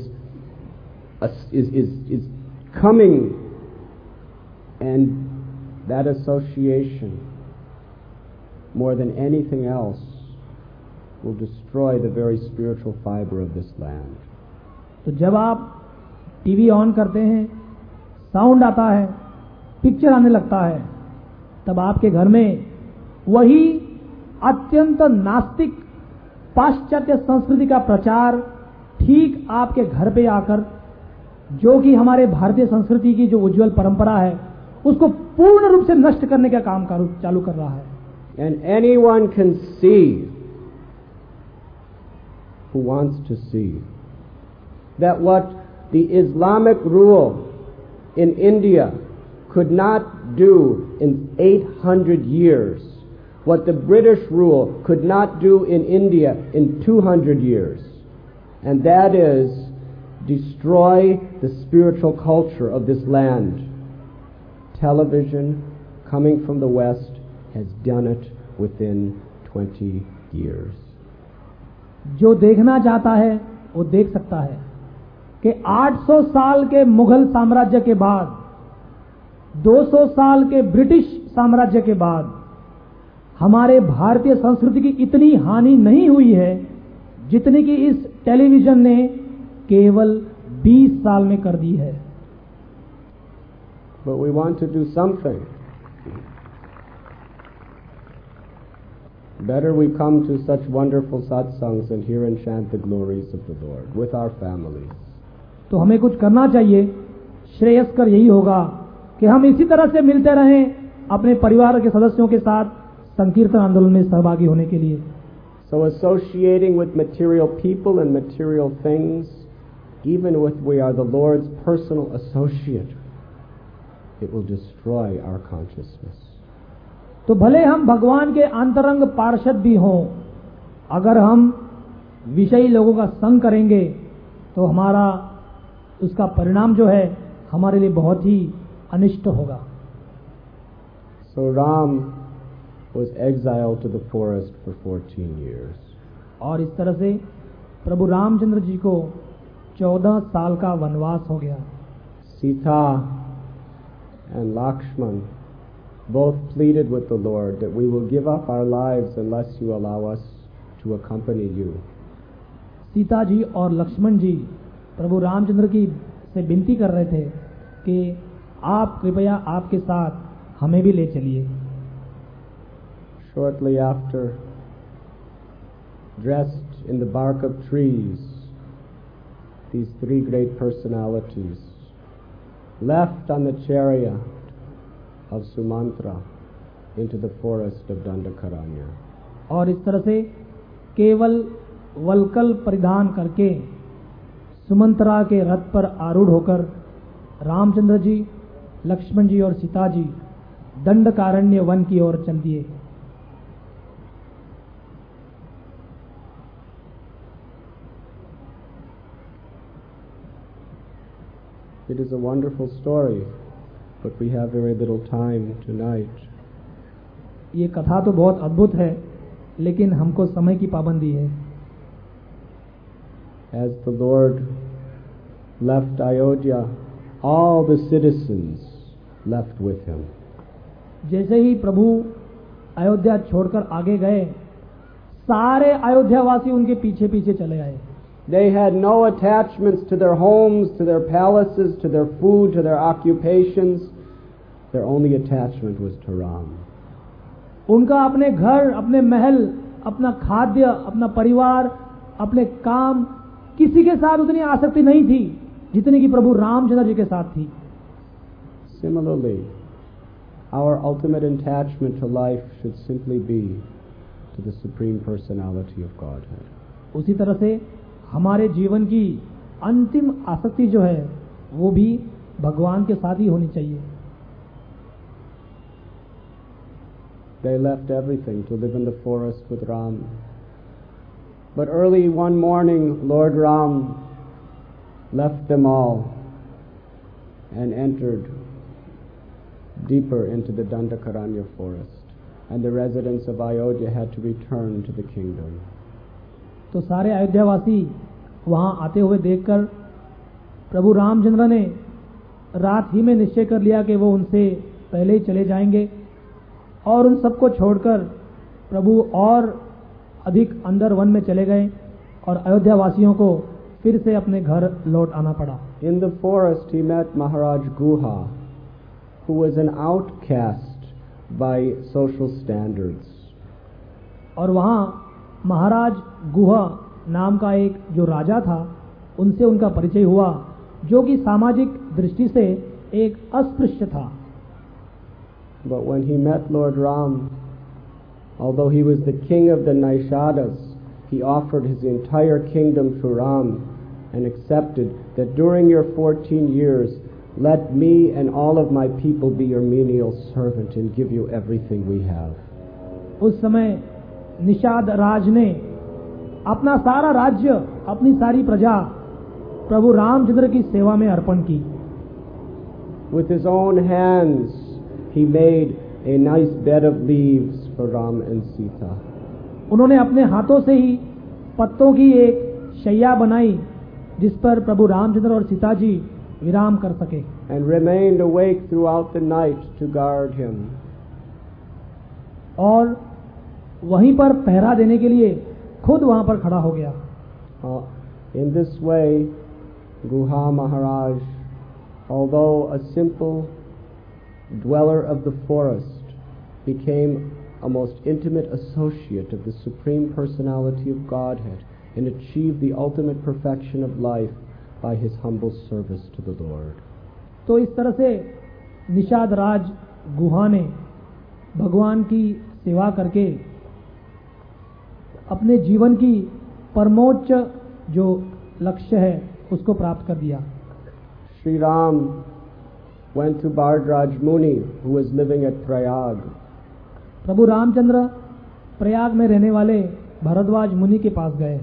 coming, and that association, more than anything else, will destroy the very spiritual fiber of this land. तो जब आप TV on करते हैं, sound आता है, picture आने लगता है, तब आपके घर में वही अत्यंत नास्तिक पाश्चात्य संस्कृति का प्रचार ठीक आपके घर पे आकर, जो कि हमारे भारतीय संस्कृति की जो उज्जवल परंपरा है, उसको पूर्ण रूप से नष्ट करने का काम चालू कर रहा है। And anyone can see, who wants to see, that what the Islamic rule in India could not do in 800 years, what the British rule could not do in India in 200 years, and that is destroy the spiritual culture of this land. Television coming from the West has done it within 20 years. जो देखना चाहता है वो देख सकता है कि 800 साल के मुगल साम्राज्य के बाद, 200 साल के ब्रिटिश साम्राज्य के बाद हमारे भारतीय संस्कृति की इतनी हानि नहीं हुई है जितनी कि इस टेलीविजन ने केवल 20 साल में कर दी है। But we want to do something. Better we come to such wonderful satsangs and hear and chant the glories of the Lord with our families. तो हमें कुछ करना चाहिए। श्रेयस्कर यही होगा कि हम इसी तरह से मिलते रहें अपने परिवार के सदस्यों के साथ संकीर्तन आंदोलन में सहभागी होने के लिए। So associating with material people and material things, even if we are the Lord's personal associate, it will destroy our consciousness. तो भले हम भगवान के अंतरंग पार्षद भी हों, अगर हम विषयी लोगों का संग करेंगे तो हमारा उसका परिणाम जो है हमारे लिए बहुत ही अनिष्ट होगा। So Ram was exiled to the forest for 14 years. और इस तरह से प्रभु रामचंद्र जी को 14 साल का वनवास हो गया। Sita and Lakshman both pleaded with the Lord that we will give up our lives unless you allow us to accompany you. Sita ji और लक्ष्मण जी प्रभु रामचंद्र की से विनती कर रहे थे कि आप कृपया आपके साथ हमें भी ले चलिए। Shortly after, dressed in the bark of trees, these three great personalities left on the chariot of Sumantra into the forest of Dandakaranya. और इस तरह से केवल वल्कल परिधान करके सुमंत्रा के रथ पर आरूढ़ होकर रामचंद्र जी, लक्ष्मण जी और सीता जी दंडकारण्य वन की ओर चल दिए। It is a wonderful story, but we have very little time tonight. ये कथा तो बहुत अद्भुत है, लेकिन हमको समय की पाबंदी है। As the Lord left Ayodhya, all the citizens left with him. जैसे ही प्रभु अयोध्या छोड़कर आगे गए, सारे अयोध्यावासी उनके पीछे पीछे चले आए। They had no attachments to their homes, to their palaces, to their food, to their occupations. Their only attachment was to Ram. उनका अपने घर, अपने महल, अपना खाद्य, अपना परिवार, अपने काम, किसी के साथ उतनी आसक्ति नहीं थी जितनी कि प्रभु रामचंद्र जी के साथ थी। Similarly, our ultimate attachment to life should simply be to the Supreme Personality of Godhead. उसी तरह से हमारे जीवन की अंतिम आसक्ति जो है वो भी भगवान के साथ ही होनी चाहिए। They left everything to live in the forest with Ram. But early one morning, Lord Ram left them all and entered deeper into the Dandakaranya forest, and the residents of Ayodhya had to return to the kingdom. तो सारे अयोध्यावासी वहां आते हुए देखकर प्रभु रामचंद्र ने रात ही में निश्चय कर लिया कि वो उनसे पहले ही चले जाएंगे, और उन सबको छोड़कर प्रभु और अधिक अंदर वन में चले गए और अयोध्या वासियों को फिर से अपने घर लौट आना पड़ा। In the forest he met Maharaj Guha, who was an outcast by social standards. और वहाँ महाराज गुहा नाम का एक जो राजा था, उनसे उनका परिचय हुआ, जो कि सामाजिक दृष्टि से एक अस्पृश्य था। But when he met Lord Ram, although he was the king of the Naishadas, he offered his entire kingdom to Ram and accepted that during your 14 years, let me and all of my people be your menial servant and give you everything we have. उस समय निषाद राज ने अपना सारा राज्य, अपनी सारी प्रजा प्रभु रामचंद्र की सेवा में अर्पण की। With his own hands, he made a nice bed of leaves for Ram and Sita. उन्होंने अपने हाथों से ही पत्तों की एक शैया बनाई जिस पर प्रभु रामचंद्र और सीता जी विराम कर सके। And remained awake throughout the night to guard him. और वहीं पर पहरा देने के लिए खुद वहां पर खड़ा हो गया। In this way, Guha Maharaj, although a simple dweller of the forest, became a most intimate associate of the Supreme Personality of Godhead and achieved the ultimate perfection of life by his humble service to the Lord. तो इस तरह से निषाद राज गुहा ने भगवान की सेवा करके अपने जीवन की परमोच्च जो लक्ष्य है उसको प्राप्त कर दिया। Sri Ram went to Bhardraj Muni, who was living at Prayag. प्रभु रामचंद्र प्रयाग में रहने वाले भरद्वाज मुनि के पास गए।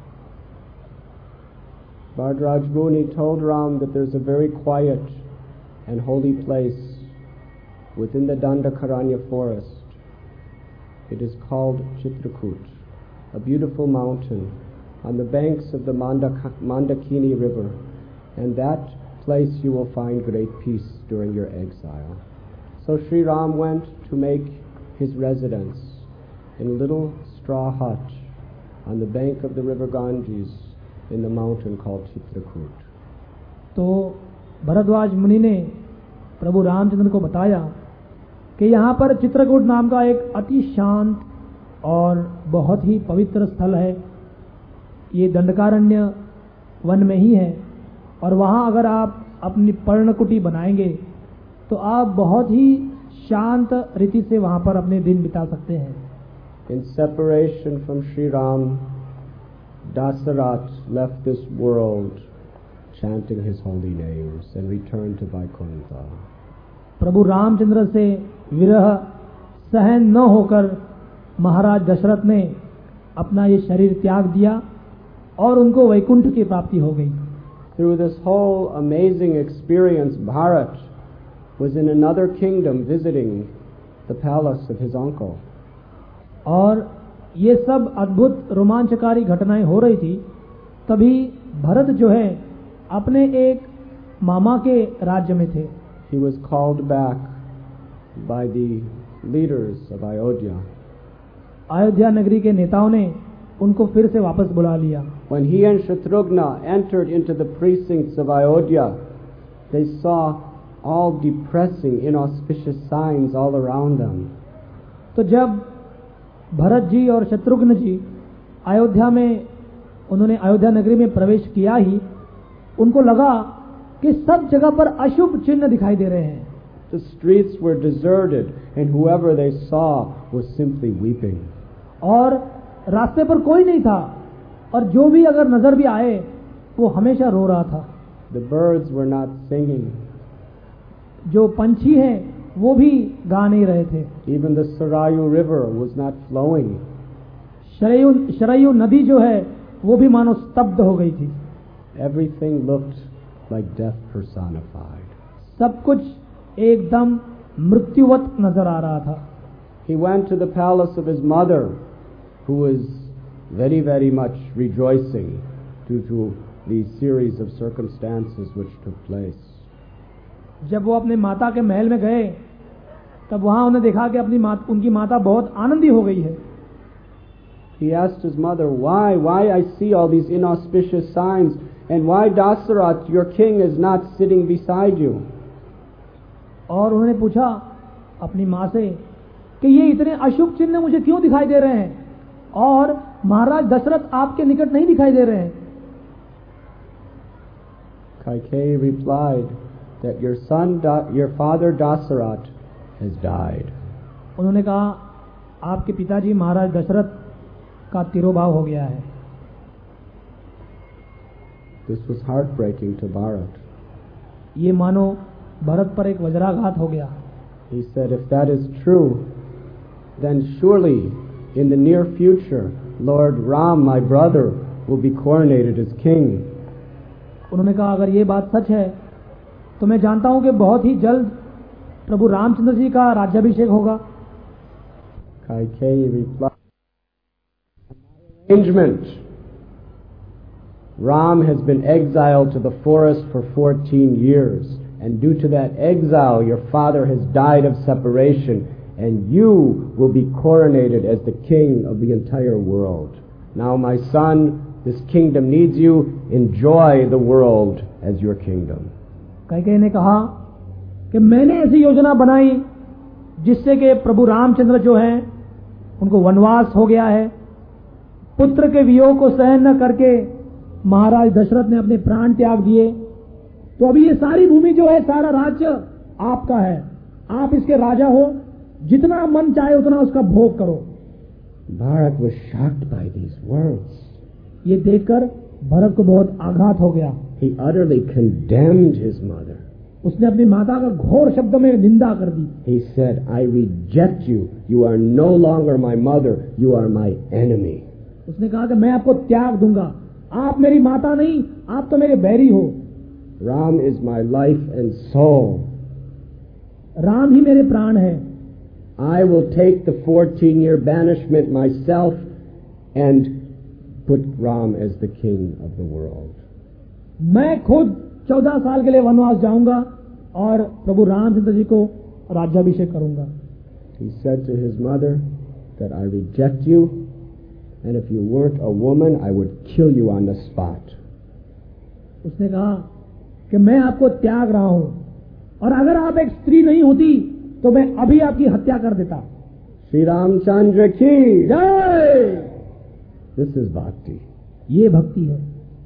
Bhardraj Muni told Ram that there's a very quiet and holy place within the Dandakaranya forest. It is called Chitrakoot, a beautiful mountain on the banks of the Mandakini river, and that place you will find great peace during your exile. So Sri Ram went to make his residence in a little straw hut on the bank of the river Ganges in the mountain called Chitrakoot. तो भरद्वाज मुनि ने प्रभु रामचंद्र को बताया कि यहाँ पर चित्रकूट नाम का एक अति शांत और बहुत ही पवित्र स्थल है। ये दंडकारण्य वन में ही है, और वहाँ अगर आप अपनी पर्णकुटी बनाएंगे तो आप बहुत ही शांत रीति से वहाँ पर अपने दिन बिता सकते हैं। In separation from Sri Ram, Dasarat left this world chanting his holy names and returned to Vaikuntha. प्रभु रामचंद्र से विरह सहन न होकर महाराज दशरथ ने अपना ये शरीर त्याग दिया और उनको वैकुंठ की प्राप्ति हो गई। Through this whole amazing experience, Bharat was in another kingdom visiting the palace of his uncle. और ये सब अद्भुत रोमांचकारी घटनाएं हो रही थी, तभी भरत जो है अपने एक मामा के राज्य में थे. He was called back by the leaders of Ayodhya. Ayodhya नगरी के नेताओं ने उनको फिर से वापस बुला लिया. When he and Shatrugna entered into the precincts of Ayodhya, they saw all depressing, inauspicious signs all around them. तो जब भरत जी और शत्रुघ्न जी अयोध्या में उन्होंने अयोध्या नगरी में प्रवेश किया ही उनको लगा कि सब जगह पर अशुभ चिन्ह दिखाई दे रहे हैं. The streets were deserted and whoever they saw was simply weeping. और रास्ते पर कोई नहीं था और जो भी अगर नजर भी आए वो हमेशा रो रहा था. The birds were not singing. जो पंछी हैं वो भी गा नहीं रहे थे. Even the Sarayu river was not flowing. Sharayu नदी जो है वो भी मानो स्तब्ध हो गई थी. Everything looked like death personified. सब कुछ एकदम मृत्युवत नजर आ रहा था. He went to the palace of his mother, who was very, very much rejoicing due to the series of circumstances which took place. जब वो अपने माता के महल में गए तब वहां उन्हें देखा कि उनकी माता बहुत आनंदी हो गई है. He asked his mother, why I see all these inauspicious signs, and why Dasarath, your king, is not sitting beside you? और उन्होंने पूछा अपनी माँ से कि ये इतने अशुभ चिन्ह मुझे क्यों दिखाई दे रहे हैं और महाराज दशरथ आपके निकट नहीं दिखाई दे रहे हैं. Kaikeyi replied that your father Dasarath has died. उन्होंने कहा आपके पिताजी महाराज दशरथ का तिरोभाव हो गया है. This was heartbreaking to Bharat. ये मानो भरत पर एक वज्राघात हो गया. He said, if that is true, then surely in the near future Lord Ram, my brother, will be coronated as king. उन्होंने कहा अगर ये बात सच है तो मैं जानता हूं कि बहुत ही जल्द प्रभु रामचंद्र जी का राज्याभिषेक होगा. Kaikeyi replied, arrangement. Ram has been exiled to the forest for 14 years, and due to that exile your father has died of separation, and you will be coronated as the king of the entire world. Now my son, this kingdom needs you. Enjoy the world as your kingdom. Kaikeyi ने कहा कि मैंने ऐसी योजना बनाई जिससे कि प्रभु रामचंद्र जो हैं उनको वनवास हो गया है. पुत्र के वियोग को सहन न करके महाराज दशरथ ने अपने प्राण त्याग दिए. तो अभी ये सारी भूमि जो है, सारा राज्य आपका है. आप इसके राजा हो. जितना मन चाहे उतना उसका भोग करो. Bharat was shocked by these words. ये देखकर भरत को बहुत आघात हो गया. He utterly condemned his mother. उसने अपनी माता का घोर शब्द में निंदा कर दी. He said, I reject you. You are no longer my mother. You are my enemy. उसने कहा कि मैं आपको त्याग दूंगा. आप मेरी माता नहीं, आप तो मेरे बैरी हो. Ram is my life and soul. Ram ही मेरे प्राण है. I will take the 14-year banishment myself and put Ram as the king of the world. मैं खुद 14 साल के लिए वनवास जाऊंगा और प्रभु रामचंद्र जी को राज्याभिषेक करूंगा. He said to his mother that I reject you, and if you weren't a woman, I would kill you on the spot. उसने कहा कि मैं आपको त्याग रहा हूं और अगर आप एक स्त्री नहीं होती तो मैं अभी आपकी हत्या कर देता. Shri Ramchandra ki जय. This is bhakti. ये भक्ति है.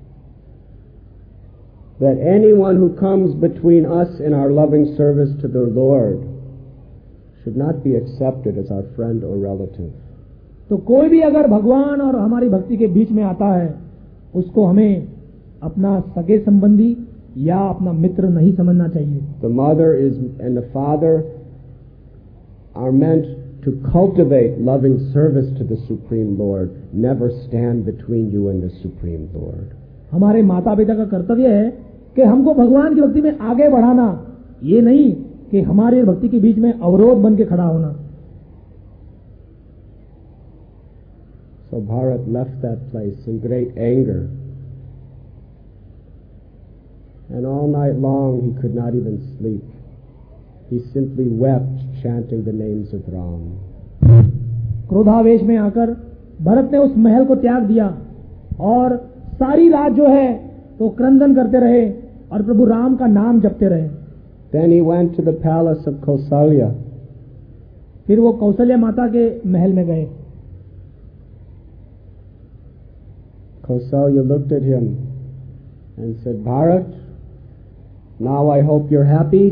That anyone who comes between us in our loving service to the Lord should not be accepted as our friend or relative. तो कोई भी अगर भगवान और हमारी भक्ति के बीच में आता है उसको हमें अपना सगे संबंधी या अपना मित्र नहीं समझना चाहिए. The mother and the father are meant to cultivate loving service to the Supreme Lord, never stand between you and the Supreme Lord. हमारे माता पिता का कर्तव्य है कि हमको भगवान की भक्ति में आगे बढ़ाना, ये नहीं कि हमारे भक्ति के बीच में अवरोध बन के खड़ा होना. So Bharat left that place in great anger. And all night long he could not even sleep. He simply wept, chanting the names of Ram. क्रोधावेश में आकर भरत ने उस महल को त्याग दिया और सारी रात जो है तो क्रंदन करते रहे और प्रभु राम का नाम जपते रहे. Then he went to the palace of Kausalya. फिर वो कौशल्या माता के महल में गए. Kausalya looked at him and said, Bharat, now I hope you're happy.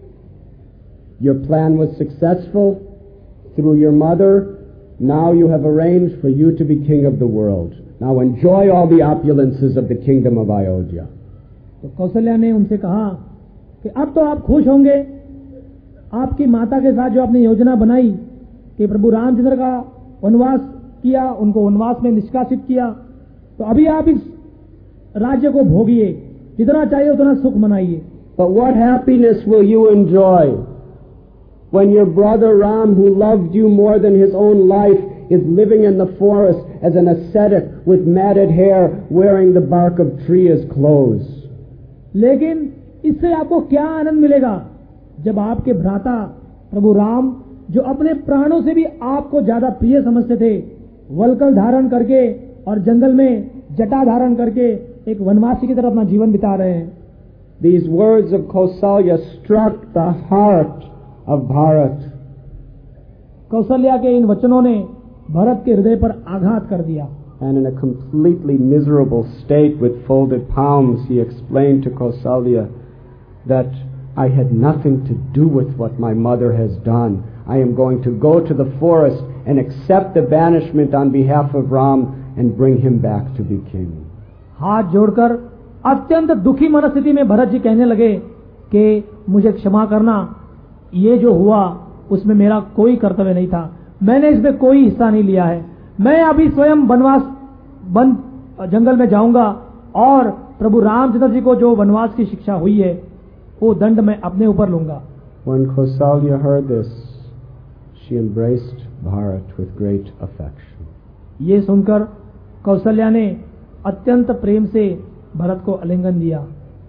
Your plan was successful through your mother. Now you have arranged for you to be king of the world. Now enjoy all the opulences of the kingdom of Ayodhya. तो कौशल्या ने उनसे कहा कि अब तो आप खुश होंगे. आपकी माता के साथ जो आपने योजना बनाई कि प्रभु रामचंद्र का वनवास किया, उनको वनवास में निष्कासित किया, तो अभी आप इस राज्य को भोगिए, जितना चाहिए उतना सुख मनाइए. But what happiness will you enjoy when your brother Ram, who loved you more than his own life, is living in the forest as an ascetic with matted hair, wearing the bark of tree as clothes? लेकिन इससे आपको क्या आनंद मिलेगा जब आपके भ्राता प्रभु राम, जो अपने प्राणों से भी आपको ज्यादा प्रिय समझते थे, वल्कल धारण करके और जंगल में जटा धारण करके एक वनवासी की तरह अपना जीवन बिता रहे हैं. These words of Kausalya struck the heart of Bharat. Kaushalya के इन वचनों ने भरत के हृदय पर आघात कर दिया. And in a completely miserable state with folded palms, he explained to Kausalya that I had nothing to do with what my mother has done. I am going to go to the forest and accept the banishment on behalf of Ram and bring him back to be king. हाथ जोड़कर अत्यंत दुखी मनस्थिति में भरत जी कहने लगे कि मुझे क्षमा करना, ये जो हुआ उसमें मेरा कोई कर्तव्य नहीं था, मैंने इसमें कोई हिस्सा नहीं लिया है. मैं अभी स्वयं वनवास जंगल में जाऊंगा और प्रभु रामचंद्र जी को जो वनवास की शिक्षा हुई है वो दंड मैं अपने ऊपर लूंगा. When Kausalya heard this, she embraced Bharat with great affection. ये सुनकर कौशल्या ने अत्यंत प्रेम से भरत को आलिंगन दिया.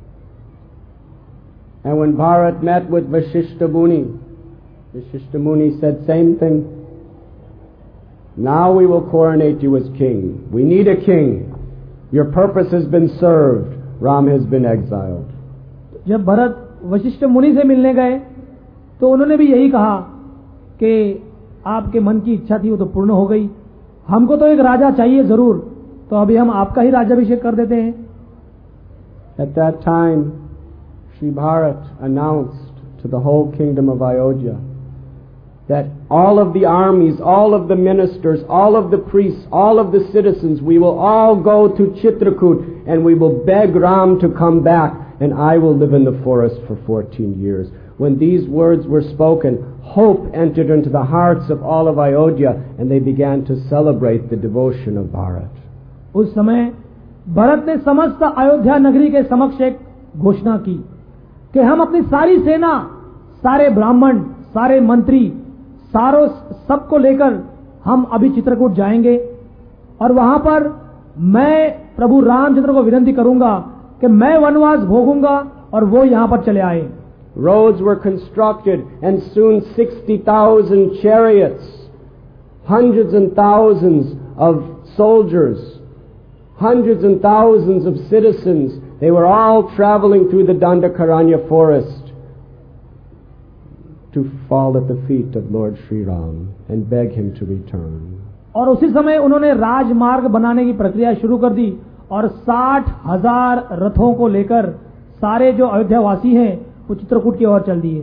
And when Bharat met with Vashishta Muni, Vashishta Muni said same thing. Now we will coronate you as king. We need a king. Your purpose has been served. Ram has been exiled. जब भरत वशिष्ठ मुनि से मिलने गए तो उन्होंने भी यही कहा कि आपके मन की इच्छा थी वो तो पूर्ण हो गई, हमको तो एक राजा चाहिए जरूर, तो अभी हम आपका ही राज्याभिषेक कर देते हैं. At that time, Shri Bharat announced to the whole kingdom of Ayodhya that all of the armies, all of the ministers, all of the priests, all of the citizens, we will all go to Chitrakoot and we will beg Ram to come back, and I will live in the forest for 14 years. When these words were spoken, hope entered into the hearts of all of Ayodhya and they began to celebrate the devotion of Bharat. उस समय भरत ने समस्त अयोध्या नगरी के समक्ष एक घोषणा की कि हम अपनी सारी सेना, सारे ब्राह्मण, सारे मंत्री, सारों सबको लेकर हम अभी चित्रकूट जाएंगे और वहां पर मैं प्रभु रामचंद्र को विनती करूंगा कि मैं वनवास भोगूंगा और वो यहां पर चले आए. Roads were constructed and soon 60,000 chariots, hundreds and thousands of soldiers, hundreds and thousands of citizens, they were all traveling through the Dandakaranya forest to fall at the feet of Lord Sri Ram and beg him to return. और उसी समय उन्होंने राजमार्ग बनाने की प्रक्रिया शुरू कर दी और 60,000 रथों को लेकर सारे जो अयोध्यावासी हैं वो चित्रकूट की ओर चल दिए.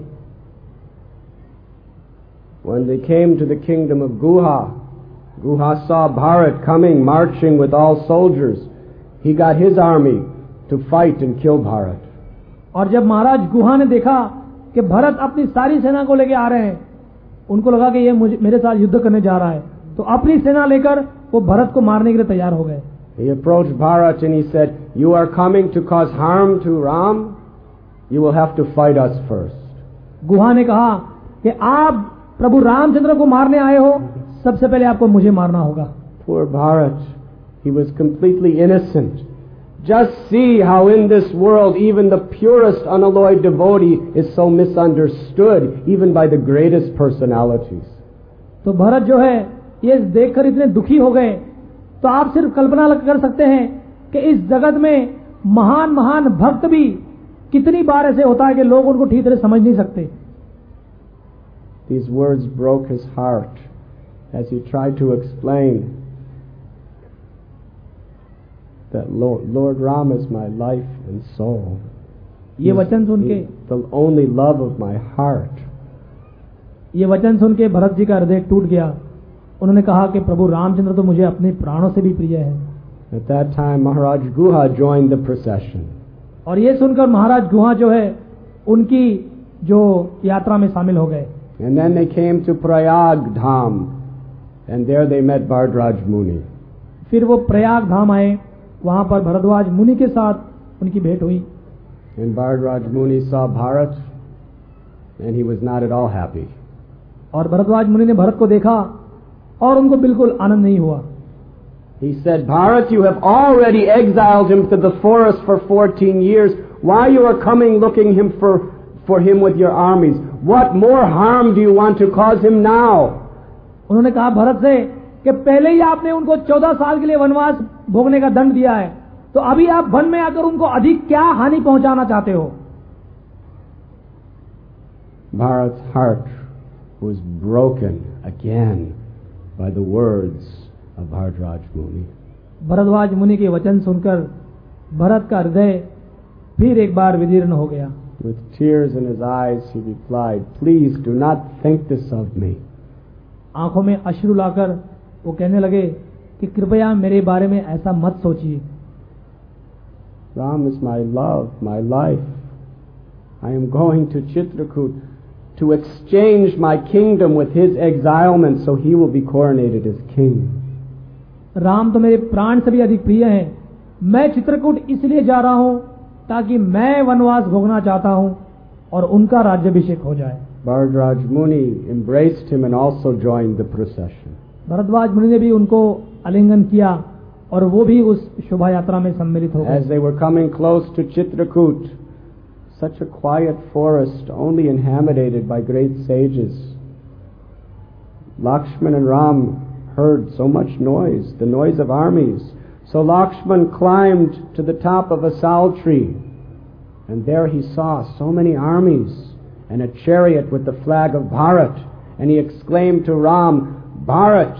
When they came to the kingdom of Guha, Guha saw Bharat coming, marching with all soldiers. He got his army to fight and kill Bharat. और जब महाराज गुहा ने देखा कि भरत अपनी सारी सेना को लेकर आ रहे हैं, उनको लगा कि ये मेरे साथ युद्ध करने जा रहा है, तो अपनी सेना लेकर वो भरत को मारने के लिए तैयार हो गए. He approached Bharat and he said, "You are coming to cause harm to Ram? You will have to fight us first." गुहा ने कहा कि आप प्रभु रामचंद्र को मारने आए हो, सबसे पहले आपको मुझे मारना होगा. Poor Bharat, he was completely innocent. Just see how in this world even the purest unalloyed devotee is so misunderstood, even by the greatest personalities. तो भरत जो है ये देखकर इतने दुखी हो गए, तो आप सिर्फ कल्पना कर सकते हैं कि इस जगत में महान महान भक्त भी कितनी बार ऐसे होता है कि लोग उनको ठीक तरह समझ नहीं सकते. These words broke his heart as he tried to explain that Lord Ram is my life and soul. ये वचन सुन के, the only love of my heart. ये वचन सुन के भरत जी का हृदय टूट गया. उन्होंने कहा कि प्रभु रामचंद्र तो मुझे अपने प्राणों से भी प्रिय है. At that time, Maharaj Guha joined the procession. और ये सुनकर महाराज गुहा जो है उनकी जो यात्रा में शामिल हो गए. And then they came to Prayag Dham, and there they met Bhardraj Muni. फिर वो प्रयाग धाम आए, वहां पर भरद्वाज मुनि के साथ उनकी भेंट हुई. And Bhardraj Muni saw Bharat, and he was not at all happy. और भरद्वाज मुनि ने भरत को देखा और उनको बिल्कुल आनंद नहीं हुआ. He said, Bharat, you have already exiled him to the forest for 14 years. Why you are coming looking for him with your armies? What more harm do you want to cause him now? उन्होंने कहा भरत से कि पहले ही आपने उनको 14 साल के लिए वनवास भोगने का दंड दिया है, तो अभी आप वन में आकर उनको अधिक क्या हानि पहुंचाना चाहते हो? Bharat's heart was broken again by the words of Bhardraj Muni. Bharadwaj मुनि के वचन सुनकर भरत का हृदय फिर एक बार विदीर्ण हो गया. With tears in his eyes, he replied, Please do not think this of me. आंखों में अश्रु लाकर वो कहने लगे कि कृपया मेरे बारे में ऐसा मत सोचिए. Ram is my love, my life. I am going to Chitrakoot to exchange my kingdom with his exilement so he will be coronated as king. Ram तो मेरे प्राण से भी अधिक प्रिय हैं. मैं चित्रकूट इसलिए जा रहा हूं ताकि मैं वनवास भोगना चाहता हूं और उनका राज्याभिषेक हो जाए. Bhardraj Muni embraced him and also joined the procession. Bharadwaj मुनि ने भी उनको आलिंगन किया और वो भी उस शोभा यात्रा में सम्मिलित हो गए. As they were coming close to Chitrakoot, such a quiet forest only inhabited by great sages, Lakshman and Ram heard so much noise, the noise of armies. So Lakshman climbed to the top of a sal tree, and there he saw so many armies and a chariot with the flag of Bharat, and he exclaimed to Ram, Bharat,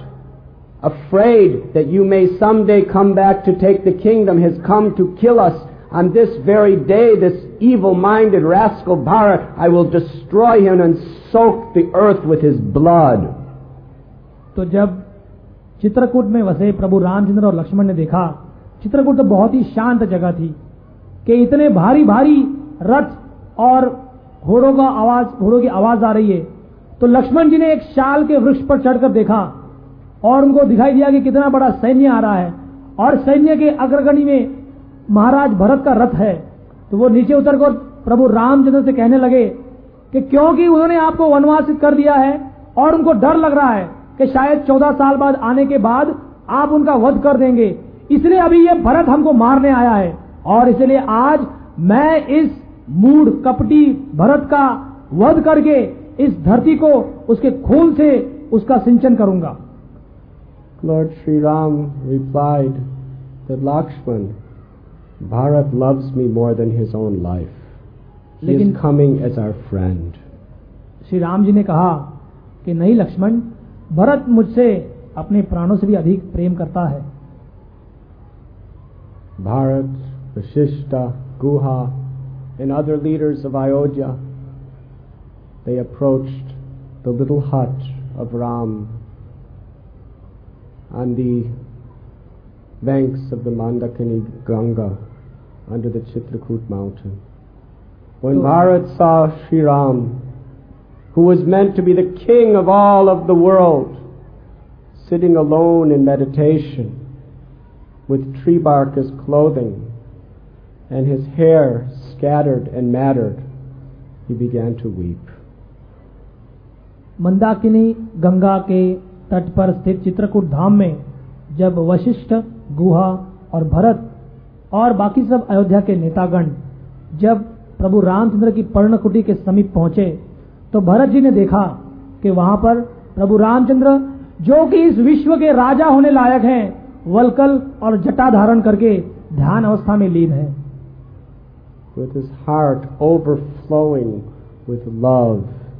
afraid that you may someday come back to take the kingdom, has come to kill us. On this very day, this evil-minded rascal Bharat, I will destroy him and soak the earth with his blood. तो जब चित्रकूट में वसे प्रभु रामचंद्र और लक्ष्मण ने देखा, चित्रकूट तो बहुत ही शांत जगह थी कि इतने भारी भारी रथ और घोड़ों की आवाज आ रही है. तो लक्ष्मण जी ने एक शाल के वृक्ष पर चढ़कर देखा और उनको दिखाई दिया कि कितना बड़ा सैन्य आ रहा है और सैन्य के अग्रगणी में महाराज भरत का रथ है. तो वो नीचे उतरकर प्रभु रामचंद्र से कहने लगे कि क्योंकि उन्होंने आपको वनवासित कर दिया है और उनको डर लग रहा है कि शायद 14 साल बाद आने के बाद आप उनका वध कर देंगे, इसलिए अभी ये भरत हमको मारने आया है और इसलिए आज मैं इस मूढ़ कपटी भरत का वध करके इस धरती को उसके खून से उसका सिंचन करूंगा. Lord Sri Ram replied that Lakshman, Bharat loves me more than his own life. He is coming as our friend. Shri Ram ji ने कहा कि नहीं लक्ष्मण, भरत मुझसे अपने प्राणों से भी अधिक प्रेम करता है. Bharat, Vashishta, Guha, and other leaders of Ayodhya, they approached the little hut of Ram on the banks of the Mandakini Ganga under the Chitrakoot mountain. When Bharat saw Sri Ram, who was meant to be the king of all of the world, sitting alone in meditation with tree bark as clothing and his hair scattered and matted, he began to weep. Mandakini Ganga के तट पर स्थित चित्रकूट धाम में जब वशिष्ठ, गुहा और भरत और बाकी सब अयोध्या के नेतागण जब प्रभु रामचंद्र की पर्णकुटी के समीप पहुंचे तो भरत जी ने देखा कि वहां पर प्रभु रामचंद्र, जो कि इस विश्व के राजा होने लायक हैं, वल्कल और जटा धारण करके ध्यान अवस्था में लीन है। With his heart overflowing with love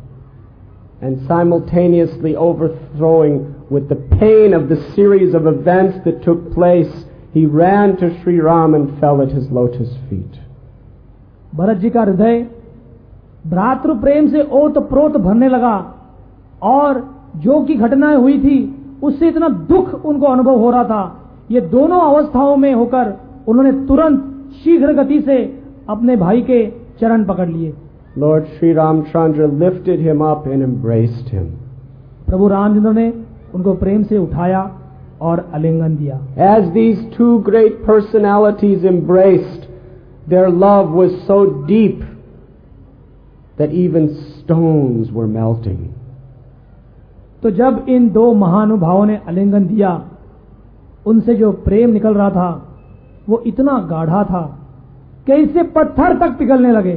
and simultaneously overflowing with the pain of the series of events that took place, he ran to Sri Ram and fell at his lotus feet. Bharat ji का हृदय भ्रातृ प्रेम से ओतप्रोत भरने लगा और जो की घटनाएं हुई थी उससे इतना दुख उनको अनुभव हो रहा था। ये दोनों अवस्थाओं में होकर उन्होंने तुरंत शीघ्र गति से अपने भाई के चरण पकड़ लिए। Lord Sri Ramchandra lifted him up and embraced him. प्रभु रामचंद्र ने उनको प्रेम से उठाया और आलिंगन दिया। As these two great personalities embraced, their love was so deep that even stones were melting. तो जब इन दो महानुभावों ने आलिंगन दिया, उनसे जो प्रेम निकल रहा था वो इतना गाढ़ा था कि इससे पत्थर तक पिघलने लगे।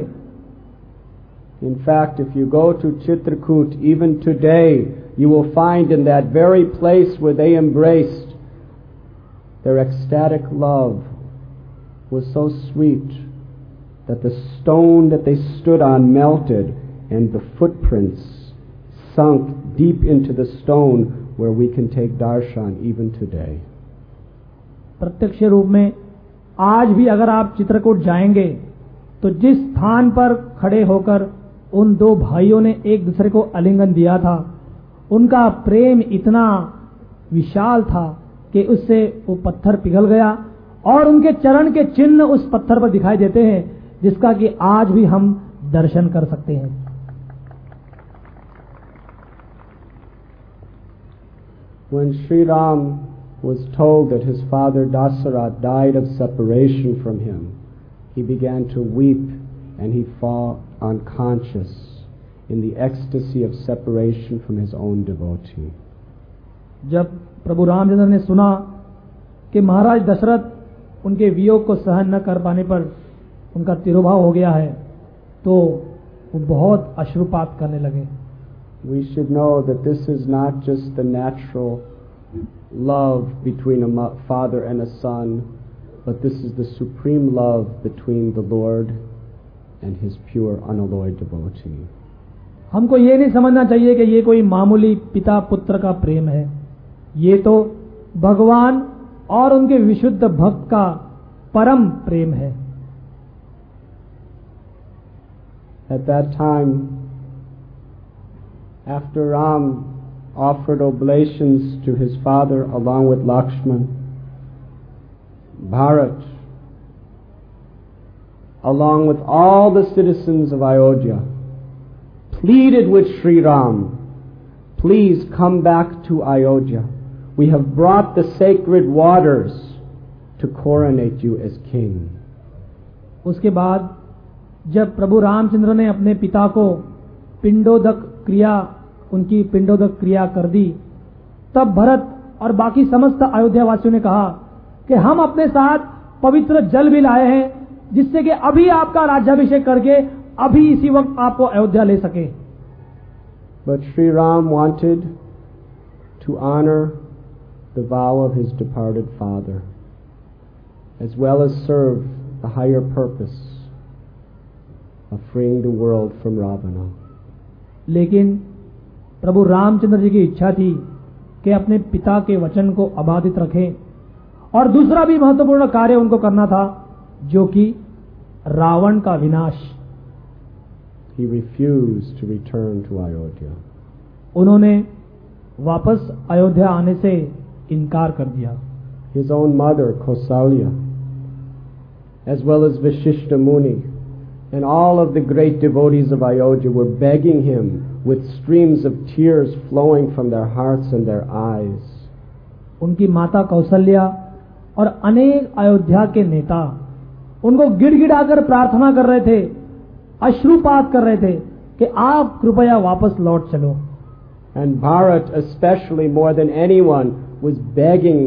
In fact, if you go to Chitrakoot even today, you will find in that very place where they embraced, their ecstatic love was so sweet that the stone that they stood on melted and the footprints sunk deep into the stone where we can take darshan even today. प्रत्यक्ष रूप में आज भी अगर आप चित्रकूट जाएंगे तो जिस स्थान पर खड़े होकर उन दो भाइयों ने एक दूसरे को आलिंगन दिया था, उनका प्रेम इतना विशाल था कि उससे वो पत्थर पिघल गया और उनके चरण के चिन्ह उस पत्थर पर दिखाई देते हैं, जिसका कि आज भी हम दर्शन कर सकते हैं। When Sri Ram was told that his father Dasarath died of separation from him, he began to weep and he fell unconscious in the ecstasy of separation from his own devotee. जब प्रभु रामचंद्र ने सुना कि महाराज दशरथ उनके वियोग को सहन न कर पाने पर उनका तिरोभाव हो गया है, तो वो बहुत अश्रुपात करने लगे। We should know that this is not just the natural love between a father and a son, but this is the supreme love between the Lord and his pure unalloyed devotee. हमको ये नहीं समझना चाहिए कि ये कोई मामूली पिता पुत्र का प्रेम है। ये तो भगवान और उनके विशुद्ध भक्त का परम प्रेम है। At that time, after Ram offered oblations to his father along with Lakshman, Bharat, along with all the citizens of Ayodhya, pleaded with Sri Ram, please come back to Ayodhya. We have brought the sacred waters to coronate you as king. उसके बाद जब प्रभु रामचंद्र ने अपने पिता को पिंडोदक क्रिया, उनकी पिंडोदक क्रिया कर दी, तब भरत और बाकी समस्त अयोध्या वासियों ने कहा कि हम अपने साथ पवित्र जल भी लाए हैं, जिससे कि अभी आपका राज्याभिषेक करके अभी इसी वक्त आपको अयोध्या ले सके। But Sri Ram wanted to honor the vow of his departed father, as well as serve the higher purpose of freeing the world from Ravana. लेकिन प्रभु रामचंद्र जी की इच्छा थी कि अपने पिता के वचन को अबाधित रखें और दूसरा भी महत्वपूर्ण कार्य उनको करना था, जो कि रावण का विनाश। He refused to return to Ayodhya. उन्होंने वापस अयोध्या आने से इनकार कर दिया। His own mother, Kausalya, as well as Vashishta Muni, and all of the great devotees of Ayodhya were begging him with streams of tears flowing from their hearts and their eyes. उनकी माता कौशल्या और अनेक अयोध्या के नेता उनको गिड़गिड़ाकर प्रार्थना कर रहे थे, अश्रुपात कर रहे थे कि आप कृपया वापस लौट चलो। And Bharat, especially more than anyone, was begging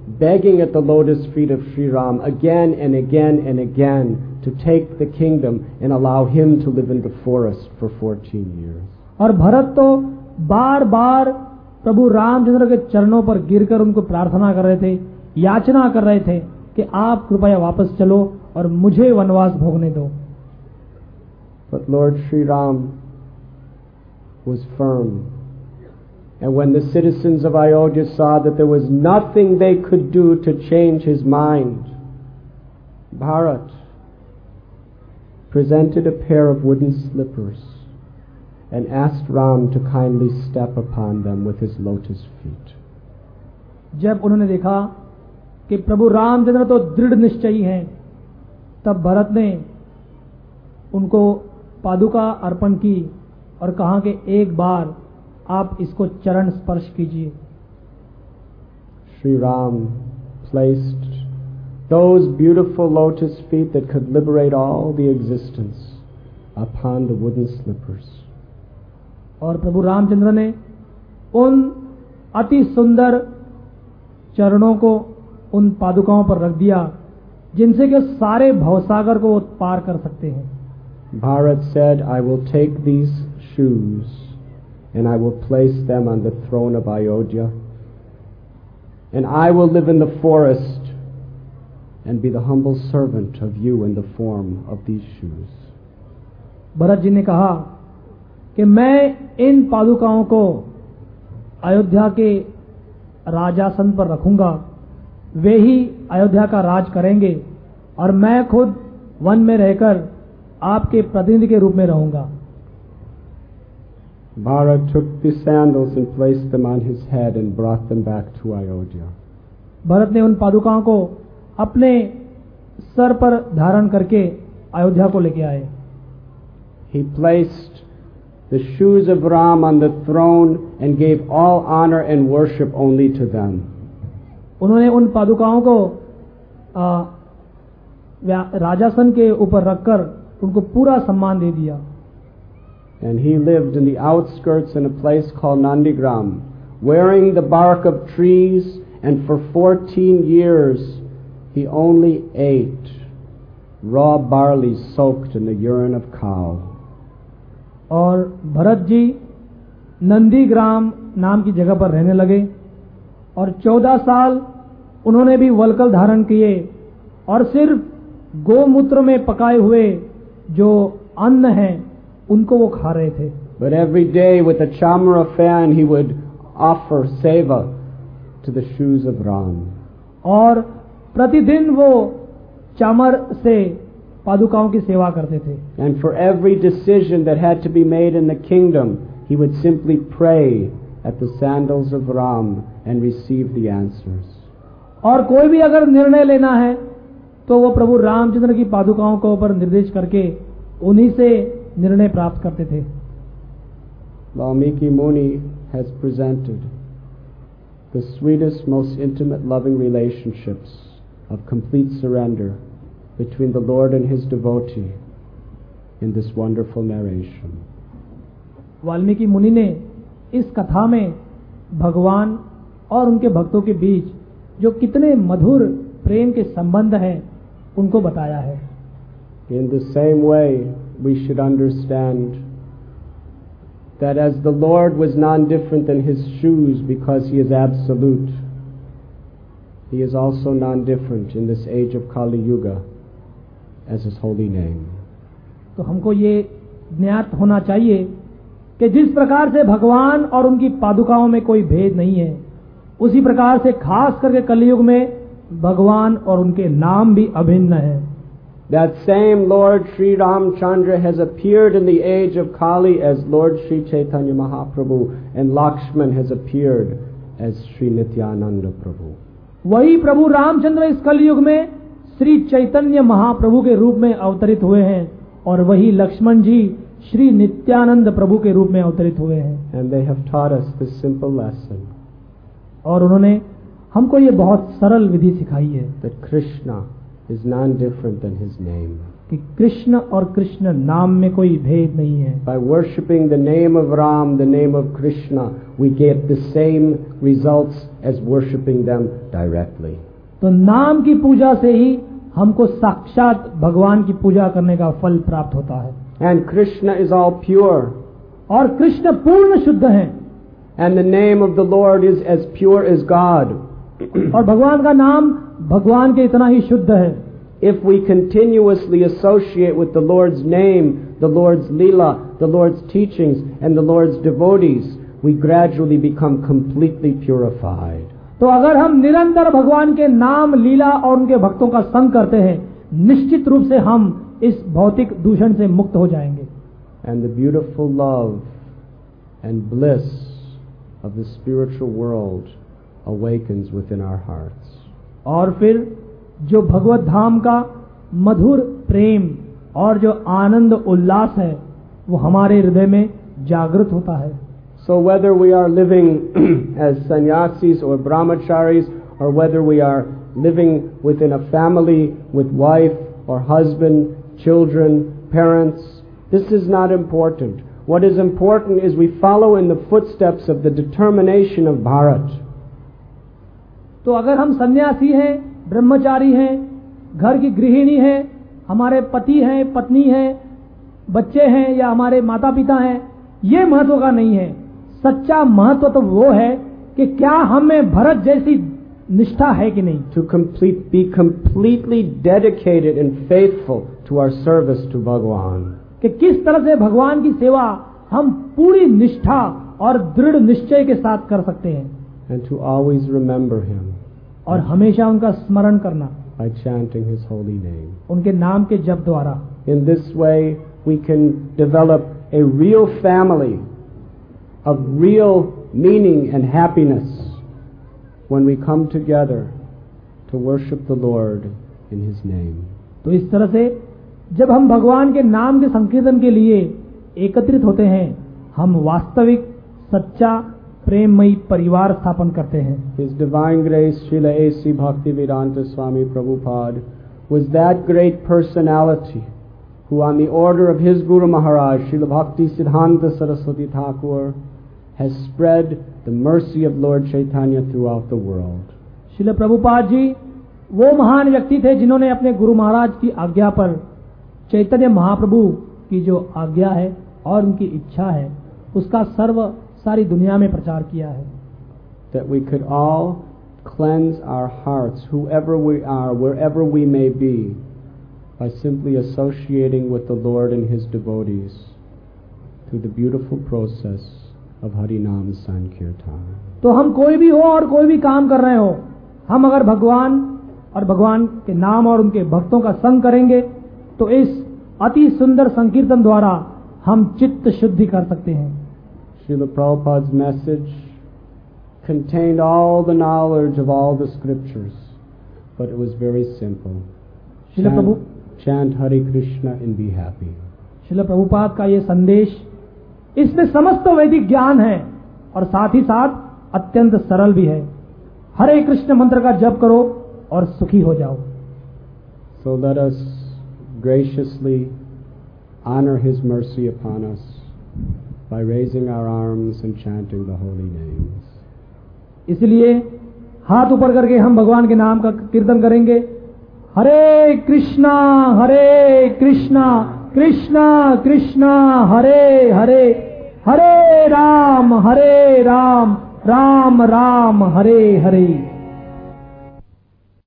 begging at the lotus feet of Sri Ram again and again and again to take the kingdom and allow him to live in the forest for 14 years. और भरत तो बार बार प्रभु रामचंद्र के चरणों पर गिरकर उनको प्रार्थना कर रहे थे, याचना कर रहे थे कि आप कृपया वापस चलो और मुझे वनवास भोगने दो. But Lord Sri Ram was firm. And when the citizens of Ayodhya saw that there was nothing they could do to change his mind, Bharat presented a pair of wooden slippers and asked Ram to kindly step upon them with his lotus feet. जब उन्होंने देखा कि प्रभु रामचंद्र तो दृढ़ निश्चयी हैं, तब भरत ने उनको पादुका अर्पण की और कहा कि एक बार आप इसको चरण स्पर्श कीजिए. Sri Ram placed those beautiful lotus feet that could liberate all the existence upon the wooden slippers. और प्रभु रामचंद्र ने उन अति सुंदर चरणों को उन पादुकाओं पर रख दिया जिनसे कि सारे भवसागर को वो पार कर सकते हैं. Bharat said, I will take these shoes and I will place them on the throne of Ayodhya, and I will live in the forest and be the humble servant of you in the form of these shoes. Bharat ji ने कहा कि मैं इन पादुकाओं को अयोध्या के राजासन पर रखूंगा, वे ही अयोध्या का राज करेंगे और मैं खुद वन में रहकर आपके प्रतिनिधि के रूप में रहूंगा. Bharat took the sandals and placed them on his head and brought them back to Ayodhya. Bharat ने उन पादुकाओं को अपने सर पर धारण करके अयोध्या को लेके आए. He placed the shoes of Ram on the throne and gave all honor and worship only to them. उन्होंने उन पादुकाओं को राजासन के ऊपर रखकर उनको पूरा सम्मान दे दिया. And he lived in the outskirts in a place called Nandigram, wearing the bark of trees, and for 14 years he only ate raw barley soaked in the urine of cow. और भरत जी नंदीग्राम नाम की जगह पर रहने लगे और 14 साल उन्होंने भी वल्कल धारण किए और सिर्फ गोमूत्र में पकाए हुए जो अन्न है उनको वो खा रहे थे. But every day with a chamara fan he would offer seva to the shoes of Ram. और प्रतिदिन वो चामर से पादुकाओं की सेवा करते थे. And for every decision that had to be made in the kingdom, he would simply pray at the sandals of Ram and receive the answers. और कोई भी अगर निर्णय लेना है तो वो प्रभु रामचंद्र की पादुकाओं को ऊपर निर्देश करके उन्हीं से निर्णय प्राप्त करते थे. Valmiki Muni has presented the sweetest, most intimate, loving relationships of complete surrender between the Lord and his devotee in this wonderful narration. Valmiki मुनि ने इस कथा में भगवान और उनके भक्तों के बीच जो कितने मधुर प्रेम के संबंध हैं उनको बताया है. In the same way, we should understand that as the Lord was non-different than his shoes because he is absolute, he is also non-different in this age of Kali Yuga as his holy name. तो हमको ये ज्ञात होना चाहिए कि जिस प्रकार से भगवान और उनकी पादुकाओं में कोई भेद नहीं है, उसी प्रकार से खास करके कलयुग में भगवान और उनके नाम भी अभिन्न है. That same Lord Sri Ramchandra has appeared in the age of Kali as Lord Sri Chaitanya Mahaprabhu, and Lakshman has appeared as Sri Nityananda Prabhu. वही प्रभु रामचंद्र इस कलयुग में श्री चैतन्य महाप्रभु के रूप में अवतरित हुए हैं और वही लक्ष्मण जी श्री नित्यानंद प्रभु के रूप में अवतरित हुए हैं. And they have taught us this simple lesson. और उन्होंने हमको ये बहुत सरल विधि सिखाई है that Krishna is non-different than his name. कि कृष्ण और कृष्ण नाम में कोई भेद नहीं है। By worshipping the name of Ram, the name of Krishna, we get the same results as worshipping them directly. तो नाम की पूजा से ही हमको साक्षात भगवान की पूजा करने का फल प्राप्त होता है। And Krishna is all pure. और कृष्ण पूर्ण शुद्ध हैं। And the name of the Lord is as pure as God. और भगवान का नाम भगवान के इतना ही शुद्ध है। If we continuously associate with the Lord's name, the Lord's Leela, the Lord's teachings, and the Lord's devotees, we gradually become completely purified. तो अगर हम निरंतर भगवान के नाम, लीला और उनके भक्तों का संग करते हैं, निश्चित रूप से हम इस भौतिक दूषण से मुक्त हो जाएंगे। And the beautiful love and bliss of the spiritual world awakens within our hearts. और फिर जो भगवत धाम का मधुर प्रेम और जो आनंद उल्लास है वो हमारे हृदय में जागृत होता है। So whether we are living as sannyasis or brahmacharis, or whether we are living within a family with wife or husband, children, parents, this is not important. What is important is we follow in the footsteps of the determination of Bharat. तो अगर हम सन्यासी हैं, ब्रह्मचारी हैं, घर की गृहिणी हैं, हमारे पति हैं, पत्नी हैं, बच्चे हैं या हमारे माता पिता हैं, ये महत्व का नहीं है। सच्चा महत्व तो वो है कि क्या हमें भरत जैसी निष्ठा है कि नहीं। To be completely dedicated and faithful to our service to Bhagwan. कि किस तरह से भगवान की सेवा हम पूरी निष्ठा और दृढ़ निश्चय के साथ कर सकते हैं। And to always remember Him. और हमेशा उनका स्मरण करना। By chanting His holy name. उनके नाम के जप द्वारा। In this way we can develop a real family of real meaning and happiness when we come together to worship the Lord in His name. तो इस तरह से जब हम भगवान के नाम के संकीर्तन के लिए एकत्रित होते हैं, हम वास्तविक सच्चा प्रेममयी परिवार स्थापन करते हैं। His Divine Grace Srila A.C. Bhaktivedanta Swami Prabhupada was that great personality who on the order of his Guru Maharaj Srila Bhakti Siddhanta Saraswati Thakur has spread the mercy of Lord Chaitanya throughout the world. Srila Prabhupada ji वो महान व्यक्ति थे जिन्होंने अपने गुरु महाराज की आज्ञा पर चैतन्य महाप्रभु की जो आज्ञा है और उनकी इच्छा है उसका सारी दुनिया में प्रचार किया है। That we could all cleanse our hearts, whoever we are, wherever we may be, by simply associating with the Lord and His devotees through the beautiful process of Harinam Sankirtan. तो हम कोई भी हो और कोई भी काम कर रहे हो, हम अगर भगवान और भगवान के नाम और उनके भक्तों का संग करेंगे तो इस अति सुंदर संकीर्तन द्वारा हम चित्त शुद्धि कर सकते हैं। Srila Prabhupada's message contained all the knowledge of all the scriptures, but it was very simple. Chant Hare Krishna and be happy. Srila Prabhupada का ये संदेश, इसमें समस्त वैदिक ज्ञान है और साथ ही साथ अत्यंत सरल भी है। हरे कृष्ण मंत्र का जप करो और सुखी हो जाओ। So let us graciously honor His mercy upon us by raising our arms and chanting the holy names. इसलिए हाथ ऊपर करके हम भगवान के नाम का कीर्तन करेंगे। हरे कृष्णा कृष्णा कृष्णा हरे हरे, हरे राम राम राम हरे हरे।